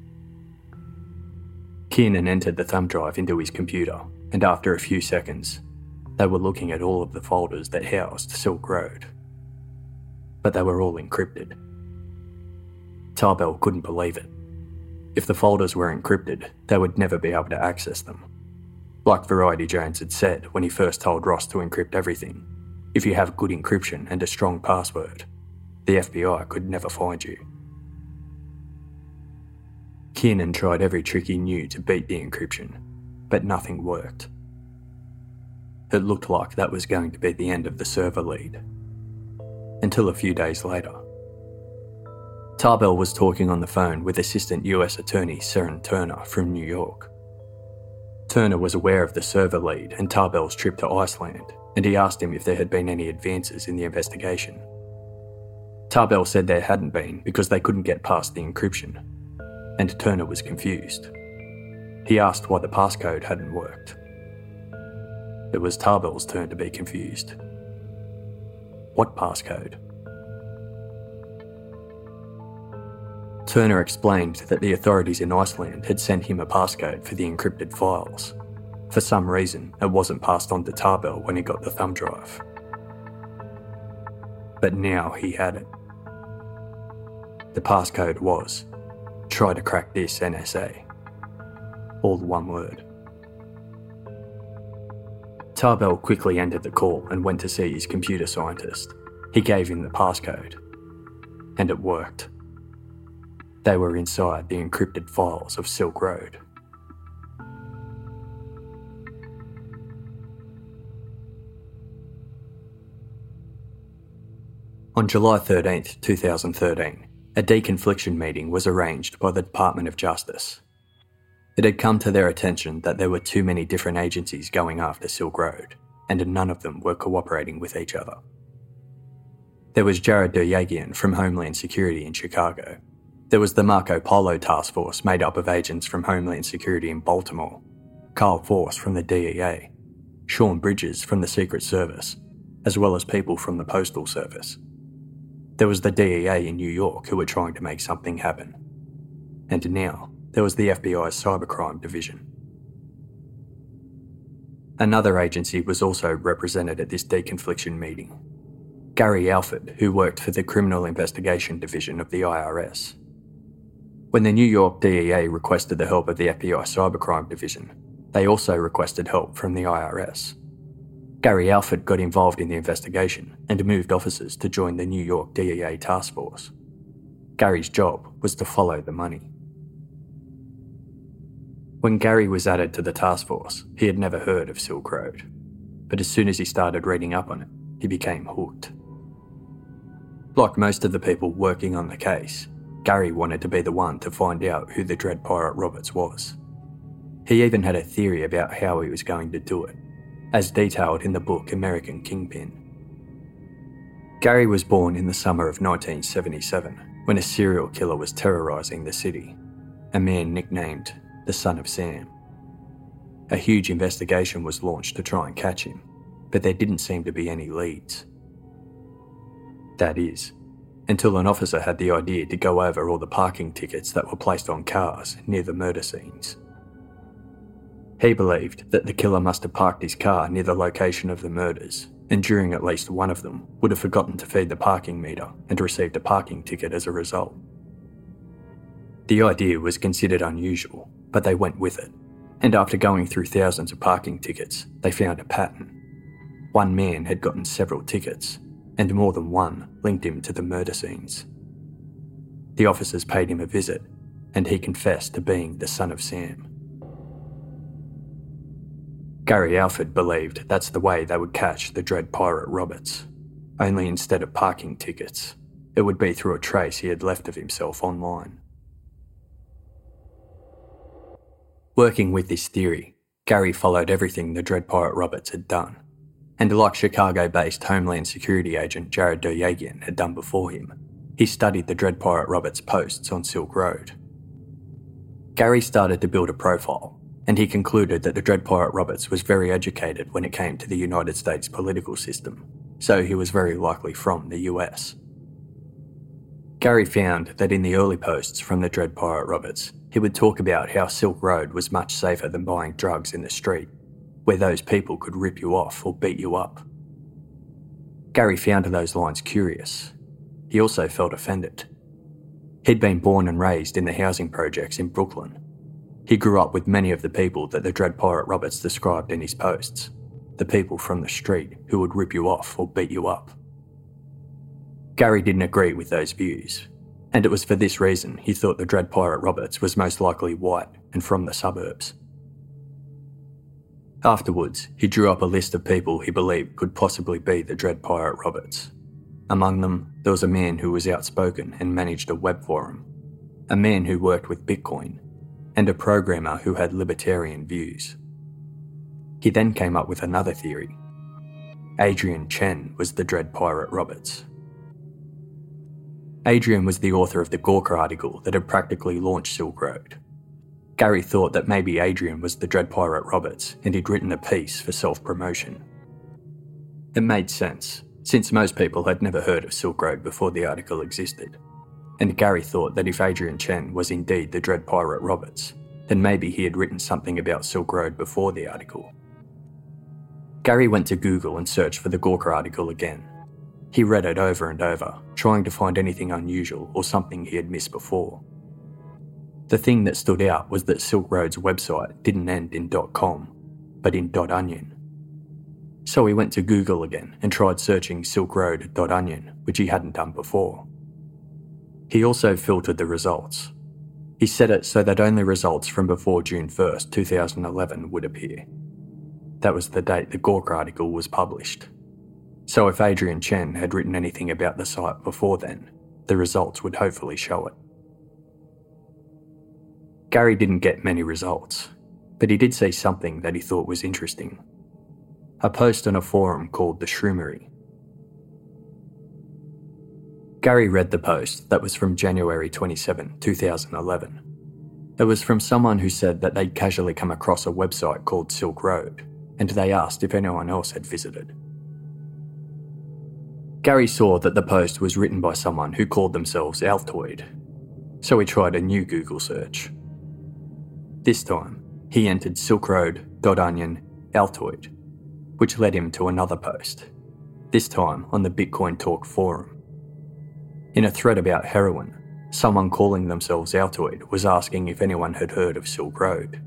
Kiernan entered the thumb drive into his computer, and after a few seconds, they were looking at all of the folders that housed Silk Road. But they were all encrypted. Tarbell couldn't believe it. If the folders were encrypted, they would never be able to access them. Like Variety Jones had said when he first told Ross to encrypt everything, if you have good encryption and a strong password, the F B I could never find you. Kiernan tried every trick he knew to beat the encryption, but nothing worked. it looked like that was going to be the end of the server lead. Until a few days later. Tarbell was talking on the phone with Assistant U S Attorney Seren Turner from New York. Turner was aware of the server lead and Tarbell's trip to Iceland, and he asked him if there had been any advances in the investigation. Tarbell said there hadn't been because they couldn't get past the encryption, and Turner was confused. He asked why the passcode hadn't worked. It was Tarbell's turn to be confused. What passcode? Turner explained that the authorities in Iceland had sent him a passcode for the encrypted files. For some reason, it wasn't passed on to Tarbell when he got the thumb drive. But now he had it. The passcode was, "Try to crack this N S A." All one word. Tarbell quickly ended the call and went to see his computer scientist. He gave him the passcode. And it worked. They were inside the encrypted files of Silk Road. On July thirteenth, twenty thirteen, a deconfliction meeting was arranged by the Department of Justice. It had come to their attention that there were too many different agencies going after Silk Road, and none of them were cooperating with each other. There was Jared Derjagian from Homeland Security in Chicago. There was the Marco Polo Task Force made up of agents from Homeland Security in Baltimore, Carl Force from the D E A, Sean Bridges from the Secret Service, as well as people from the Postal Service. There was the D E A in New York who were trying to make something happen. And now, there was the F B I's Cybercrime Division. Another agency was also represented at this deconfliction meeting. Gary Alford, who worked for the Criminal Investigation Division of the I R S. When the New York D E A requested the help of the F B I Cybercrime Division, they also requested help from the I R S. Gary Alford got involved in the investigation and moved officers to join the New York D E A task force. Gary's job was to follow the money. When Gary was added to the task force, he had never heard of Silk Road, but as soon as he started reading up on it, he became hooked. Like most of the people working on the case, Gary wanted to be the one to find out who the Dread Pirate Roberts was. He even had a theory about how he was going to do it, as detailed in the book American Kingpin. Gary was born in the summer of nineteen seventy-seven, when a serial killer was terrorising the city, a man nicknamed the Son of Sam. A huge investigation was launched to try and catch him, but there didn't seem to be any leads. That is, until an officer had the idea to go over all the parking tickets that were placed on cars near the murder scenes. He believed that the killer must have parked his car near the location of the murders, and during at least one of them would have forgotten to feed the parking meter and received a parking ticket as a result. The idea was considered unusual, but they went with it, and after going through thousands of parking tickets, they found a pattern. One man had gotten several tickets, and more than one linked him to the murder scenes. The officers paid him a visit, and he confessed to being the Son of Sam. Gary Alford believed that's the way they would catch the Dread Pirate Roberts, only instead of parking tickets, it would be through a trace he had left of himself online. Working with this theory, Gary followed everything the Dread Pirate Roberts had done, and like Chicago-based Homeland Security agent Jared Derjagian had done before him, he studied the Dread Pirate Roberts' posts on Silk Road. Gary started to build a profile, and he concluded that the Dread Pirate Roberts was very educated when it came to the United States political system, so he was very likely from the U S. Gary found that in the early posts from the Dread Pirate Roberts, he would talk about how Silk Road was much safer than buying drugs in the street, where those people could rip you off or beat you up. Gary found those lines curious. He also felt offended. He'd been born and raised in the housing projects in Brooklyn. He grew up with many of the people that the Dread Pirate Roberts described in his posts, the people from the street who would rip you off or beat you up. Gary didn't agree with those views, and it was for this reason he thought the Dread Pirate Roberts was most likely white and from the suburbs. Afterwards, he drew up a list of people he believed could possibly be the Dread Pirate Roberts. Among them, there was a man who was outspoken and managed a web forum, a man who worked with Bitcoin, and a programmer who had libertarian views. He then came up with another theory. Adrian Chen was the Dread Pirate Roberts. Adrian was the author of the Gawker article that had practically launched Silk Road. Gary thought that maybe Adrian was the Dread Pirate Roberts and he'd written a piece for self-promotion. It made sense, since most people had never heard of Silk Road before the article existed, and Gary thought that if Adrian Chen was indeed the Dread Pirate Roberts, then maybe he had written something about Silk Road before the article. Gary went to Google and searched for the Gawker article again. He read it over and over, trying to find anything unusual or something he had missed before. The thing that stood out was that Silk Road's website didn't end in .com, but in .onion. So he went to Google again and tried searching Silk Road .onion, which he hadn't done before. He also filtered the results. He set it so that only results from before June first, two thousand eleven would appear. That was the date the Gawker article was published. So if Adrian Chen had written anything about the site before then, the results would hopefully show it. Gary didn't get many results, but he did see something that he thought was interesting. A post on a forum called The Shroomery. Gary read the post that was from January twenty-seventh, two thousand eleven. It was from someone who said that they'd casually come across a website called Silk Road, and they asked if anyone else had visited. Gary saw that the post was written by someone who called themselves Altoid, so he tried a new Google search. This time, he entered Silk Road .onion Altoid, which led him to another post, this time on the Bitcoin Talk forum. In a thread about heroin, someone calling themselves Altoid was asking if anyone had heard of Silk Road.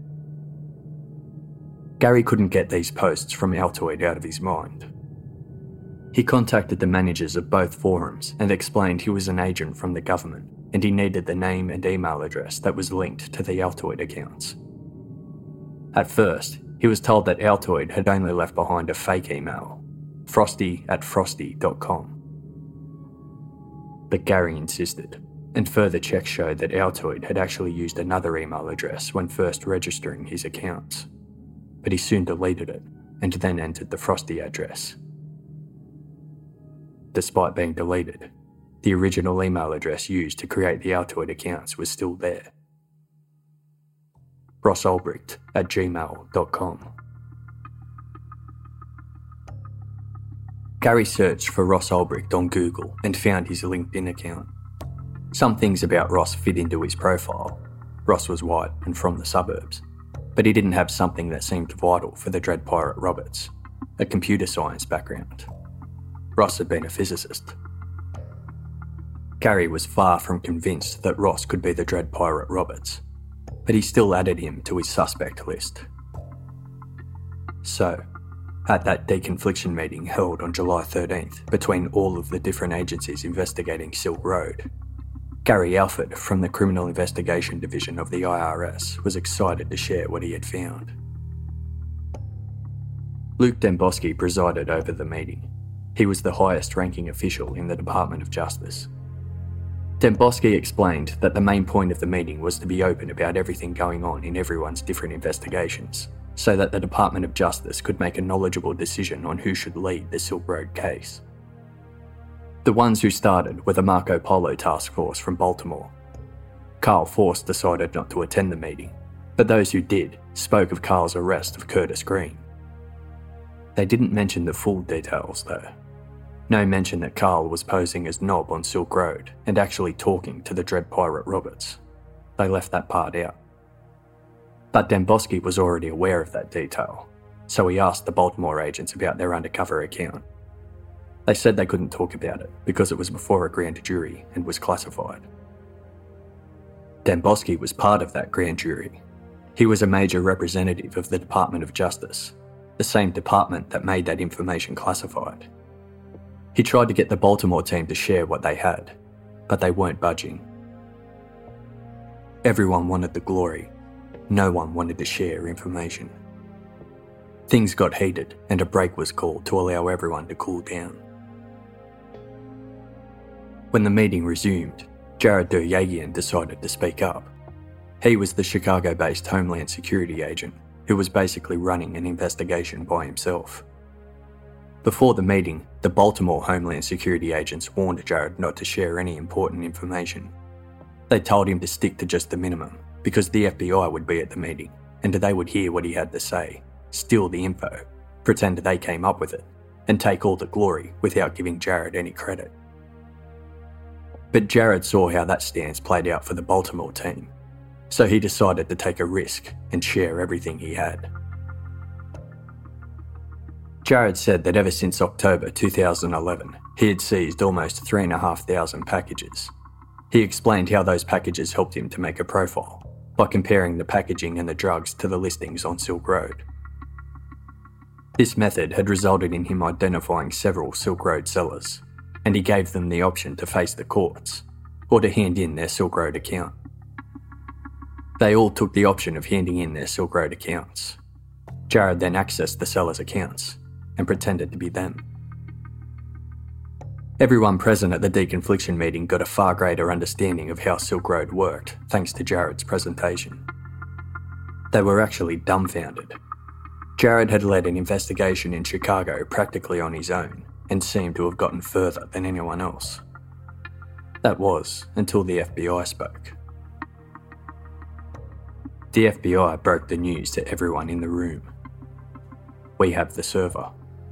Gary couldn't get these posts from Altoid out of his mind. He contacted the managers of both forums and explained he was an agent from the government and he needed the name and email address that was linked to the Altoid accounts. At first, he was told that Altoid had only left behind a fake email, frosty at frosty dot com. But Gary insisted, and further checks showed that Altoid had actually used another email address when first registering his accounts, but he soon deleted it and then entered the Frosty address. Despite being deleted, the original email address used to create the Altoid accounts was still there. ross ulbricht at gmail dot com. Gary searched for Ross Ulbricht on Google and found his LinkedIn account. Some things about Ross fit into his profile. Ross was white and from the suburbs, but he didn't have something that seemed vital for the Dread Pirate Roberts, a computer science background. Ross had been a physicist. Gary was far from convinced that Ross could be the Dread Pirate Roberts, but he still added him to his suspect list. So, at that deconfliction meeting held on July thirteenth between all of the different agencies investigating Silk Road, Gary Alford from the Criminal Investigation Division of the I R S was excited to share what he had found. Luke Dembosky presided over the meeting. He was the highest ranking official in the Department of Justice. Dembosky explained that the main point of the meeting was to be open about everything going on in everyone's different investigations, so that the Department of Justice could make a knowledgeable decision on who should lead the Silk Road case. The ones who started were the Marco Polo task force from Baltimore. Carl Force decided not to attend the meeting, but those who did spoke of Carl's arrest of Curtis Green. They didn't mention the full details though. No mention that Carl was posing as Nob on Silk Road and actually talking to the Dread Pirate Roberts. They left that part out. But Dembosky was already aware of that detail, so he asked the Baltimore agents about their undercover account. They said they couldn't talk about it because it was before a grand jury and was classified. Dembosky was part of that grand jury. He was a major representative of the Department of Justice, the same department that made that information classified. He tried to get the Baltimore team to share what they had, but they weren't budging. Everyone wanted the glory. No one wanted to share information. Things got heated and a break was called to allow everyone to cool down. When the meeting resumed, Jared Duryagian decided to speak up. He was the Chicago-based Homeland Security agent who was basically running an investigation by himself. Before the meeting, the Baltimore Homeland Security agents warned Jared not to share any important information. They told him to stick to just the minimum because the F B I would be at the meeting and they would hear what he had to say, steal the info, pretend they came up with it, and take all the glory without giving Jared any credit. But Jared saw how that stance played out for the Baltimore team, so he decided to take a risk and share everything he had. Jared said that ever since October two thousand eleven, he had seized almost three thousand five hundred packages. He explained how those packages helped him to make a profile by comparing the packaging and the drugs to the listings on Silk Road. This method had resulted in him identifying several Silk Road sellers, and he gave them the option to face the courts or to hand in their Silk Road account. They all took the option of handing in their Silk Road accounts. Jared then accessed the sellers' accounts and pretended to be them. Everyone present at the deconfliction meeting got a far greater understanding of how Silk Road worked thanks to Jared's presentation. They were actually dumbfounded. Jared had led an investigation in Chicago practically on his own and seemed to have gotten further than anyone else. That was until the F B I spoke. The F B I broke the news to everyone in the room. We have the server.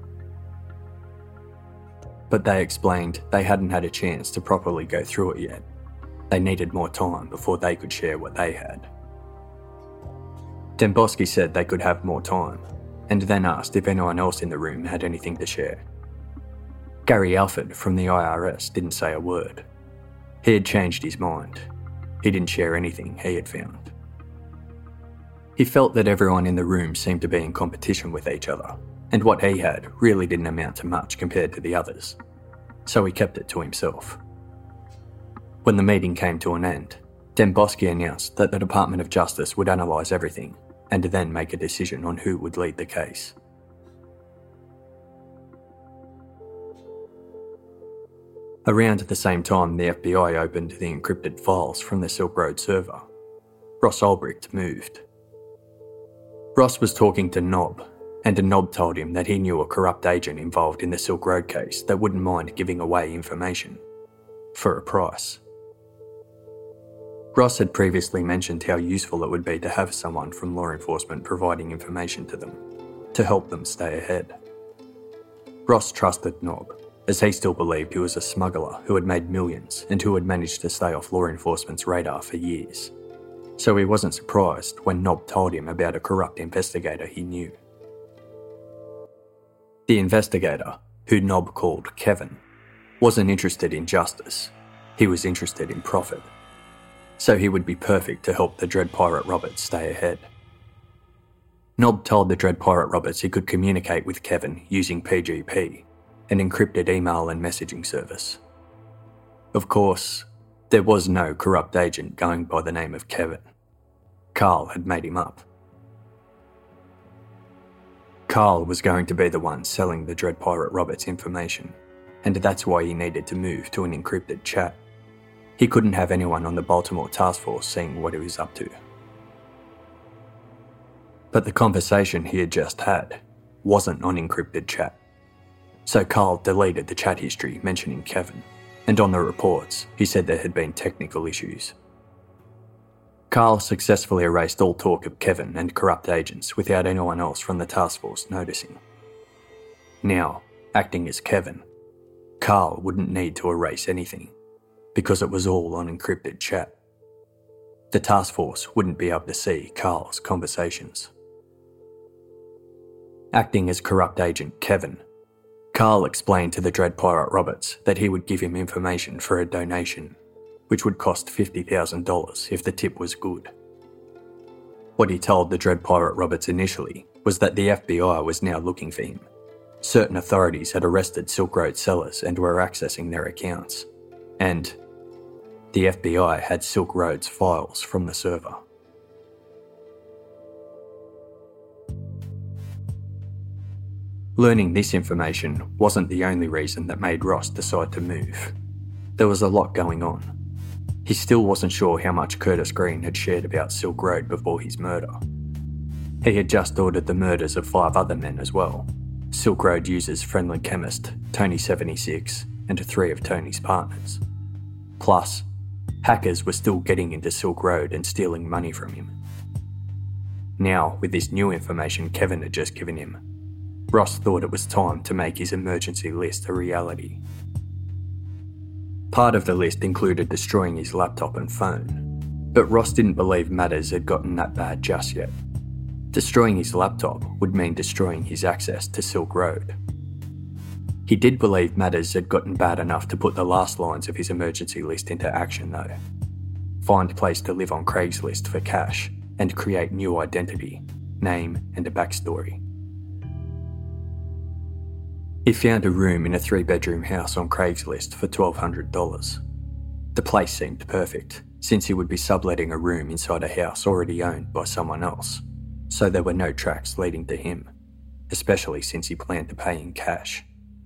But they explained they hadn't had a chance to properly go through it yet. They needed more time before they could share what they had. Dembosky said they could have more time, and then asked if anyone else in the room had anything to share. Gary Alford from the I R S didn't say a word. He had changed his mind. He didn't share anything he had found. He felt that everyone in the room seemed to be in competition with each other, and what he had really didn't amount to much compared to the others, so he kept it to himself. When the meeting came to an end, Dembosky announced that the Department of Justice would analyse everything and then make a decision on who would lead the case. Around the same time the F B I opened the encrypted files from the Silk Road server, Ross Ulbricht moved. Ross was talking to Nob, and Nob told him that he knew a corrupt agent involved in the Silk Road case that wouldn't mind giving away information for a price. Ross had previously mentioned how useful it would be to have someone from law enforcement providing information to them, to help them stay ahead. Ross trusted Nob, as he still believed he was a smuggler who had made millions and who had managed to stay off law enforcement's radar for years. So he wasn't surprised when Nob told him about a corrupt investigator he knew. The investigator, who Nob called Kevin, wasn't interested in justice. He was interested in profit. So he would be perfect to help the Dread Pirate Roberts stay ahead. Nob told the Dread Pirate Roberts he could communicate with Kevin using P G P, an encrypted email and messaging service. Of course, there was no corrupt agent going by the name of Kevin. Carl had made him up. Carl was going to be the one selling the Dread Pirate Roberts information, and that's why he needed to move to an encrypted chat. He couldn't have anyone on the Baltimore task force seeing what he was up to. But the conversation he had just had wasn't on encrypted chat. So Carl deleted the chat history mentioning Kevin, and on the reports, he said there had been technical issues. Carl successfully erased all talk of Kevin and corrupt agents without anyone else from the task force noticing. Now, acting as Kevin, Carl wouldn't need to erase anything, because it was all on encrypted chat. The task force wouldn't be able to see Carl's conversations. Acting as corrupt agent Kevin, Carl explained to the Dread Pirate Roberts that he would give him information for a donation, which would cost fifty thousand dollars if the tip was good. What he told the Dread Pirate Roberts initially was that the F B I was now looking for him. Certain authorities had arrested Silk Road sellers and were accessing their accounts, and the F B I had Silk Road's files from the server. Learning this information wasn't the only reason that made Ross decide to move. There was a lot going on. He still wasn't sure how much Curtis Green had shared about Silk Road before his murder. He had just ordered the murders of five other men as well. Silk Road users Friendly Chemist, Tony seventy-six, and three of Tony's partners. Plus, hackers were still getting into Silk Road and stealing money from him. Now, with this new information Kevin had just given him, Ross thought it was time to make his emergency list a reality. Part of the list included destroying his laptop and phone, but Ross didn't believe matters had gotten that bad just yet. Destroying his laptop would mean destroying his access to Silk Road. He did believe matters had gotten bad enough to put the last lines of his emergency list into action though. Find place to live on Craigslist for cash and create new identity, name and a backstory. He found a room in a three-bedroom house on Craigslist for twelve hundred dollars. The place seemed perfect, since he would be subletting a room inside a house already owned by someone else, so there were no tracks leading to him, especially since he planned to pay in cash.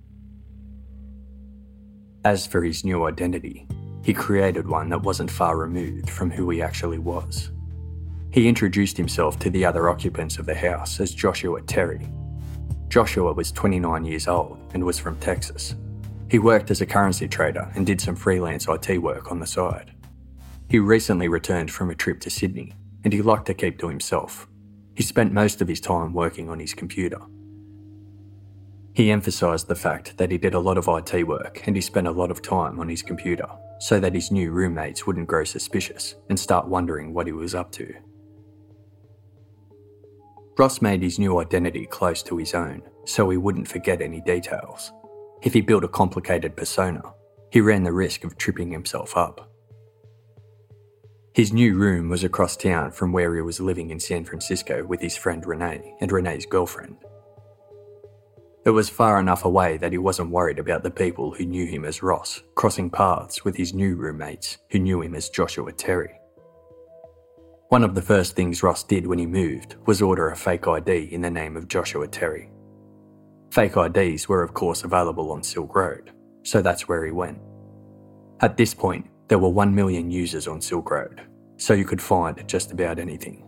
As for his new identity, he created one that wasn't far removed from who he actually was. He introduced himself to the other occupants of the house as Joshua Terry. Joshua was twenty-nine years old and was from Texas. He worked as a currency trader and did some freelance I T work on the side. He recently returned from a trip to Sydney and he liked to keep to himself. He spent most of his time working on his computer. He emphasised the fact that he did a lot of I T work and he spent a lot of time on his computer so that his new roommates wouldn't grow suspicious and start wondering what he was up to. Ross made his new identity close to his own so he wouldn't forget any details. If he built a complicated persona, he ran the risk of tripping himself up. His new room was across town from where he was living in San Francisco with his friend Renee and Renee's girlfriend. It was far enough away that he wasn't worried about the people who knew him as Ross crossing paths with his new roommates who knew him as Joshua Terry. One of the first things Ross did when he moved was order a fake I D in the name of Joshua Terry. Fake I Ds were of course available on Silk Road, so that's where he went. At this point, there were one million users on Silk Road, so you could find just about anything.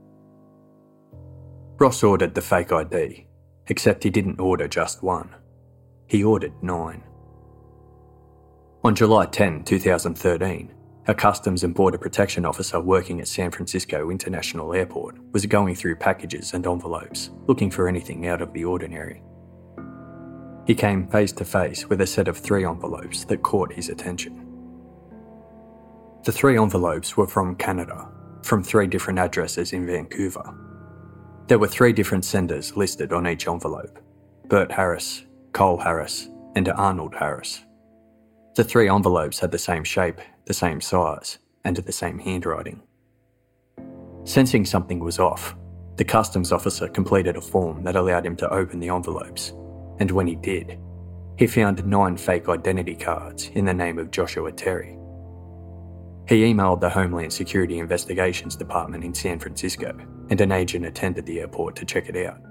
Ross ordered the fake I D, except he didn't order just one. He ordered nine. On July tenth, twenty thirteen, a Customs and Border Protection officer working at San Francisco International Airport was going through packages and envelopes, looking for anything out of the ordinary. He came face to face with a set of three envelopes that caught his attention. The three envelopes were from Canada, from three different addresses in Vancouver. There were three different senders listed on each envelope: Bert Harris, Cole Harris, and Arnold Harris. The three envelopes had the same shape, the same size, and the same handwriting. Sensing something was off, the customs officer completed a form that allowed him to open the envelopes, and when he did, he found nine fake identity cards in the name of Joshua Terry. He emailed the Homeland Security Investigations Department in San Francisco, and an agent attended the airport to check it out.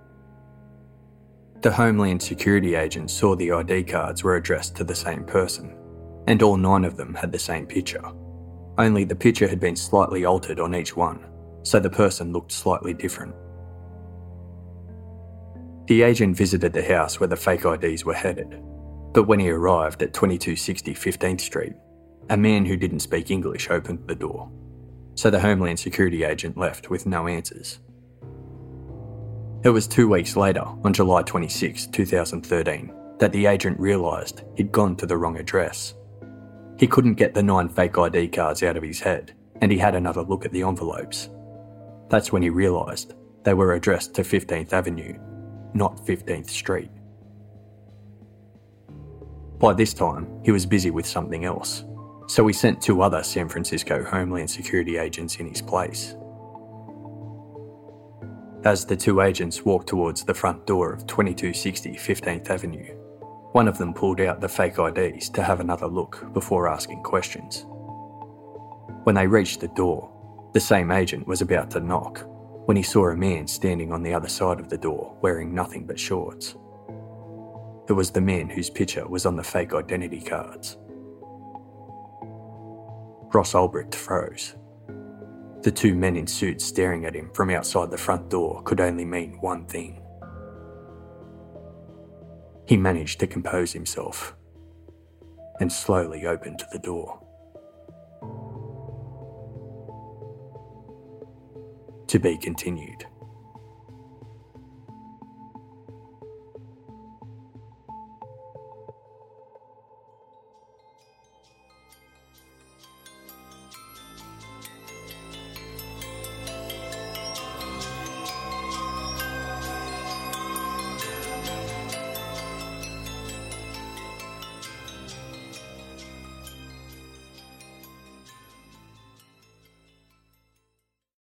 The Homeland Security agent saw the I D cards were addressed to the same person, and all nine of them had the same picture. Only the picture had been slightly altered on each one, so the person looked slightly different. The agent visited the house where the fake I Ds were headed, but when he arrived at twenty-two sixty fifteenth Street, a man who didn't speak English opened the door, so the Homeland Security agent left with no answers. It was two weeks later, on July twenty-sixth, twenty thirteen, that the agent realised he'd gone to the wrong address. He couldn't get the nine fake I D cards out of his head, and he had another look at the envelopes. That's when he realised they were addressed to fifteenth Avenue, not fifteenth Street. By this time, he was busy with something else, so he sent two other San Francisco Homeland Security agents in his place. As the two agents walked towards the front door of twenty-two sixty fifteenth Avenue, one of them pulled out the fake I Ds to have another look before asking questions. When they reached the door, the same agent was about to knock when he saw a man standing on the other side of the door wearing nothing but shorts. It was the man whose picture was on the fake identity cards. Ross Ulbricht froze. The two men in suits staring at him from outside the front door could only mean one thing. He managed to compose himself and slowly opened the door. To be continued.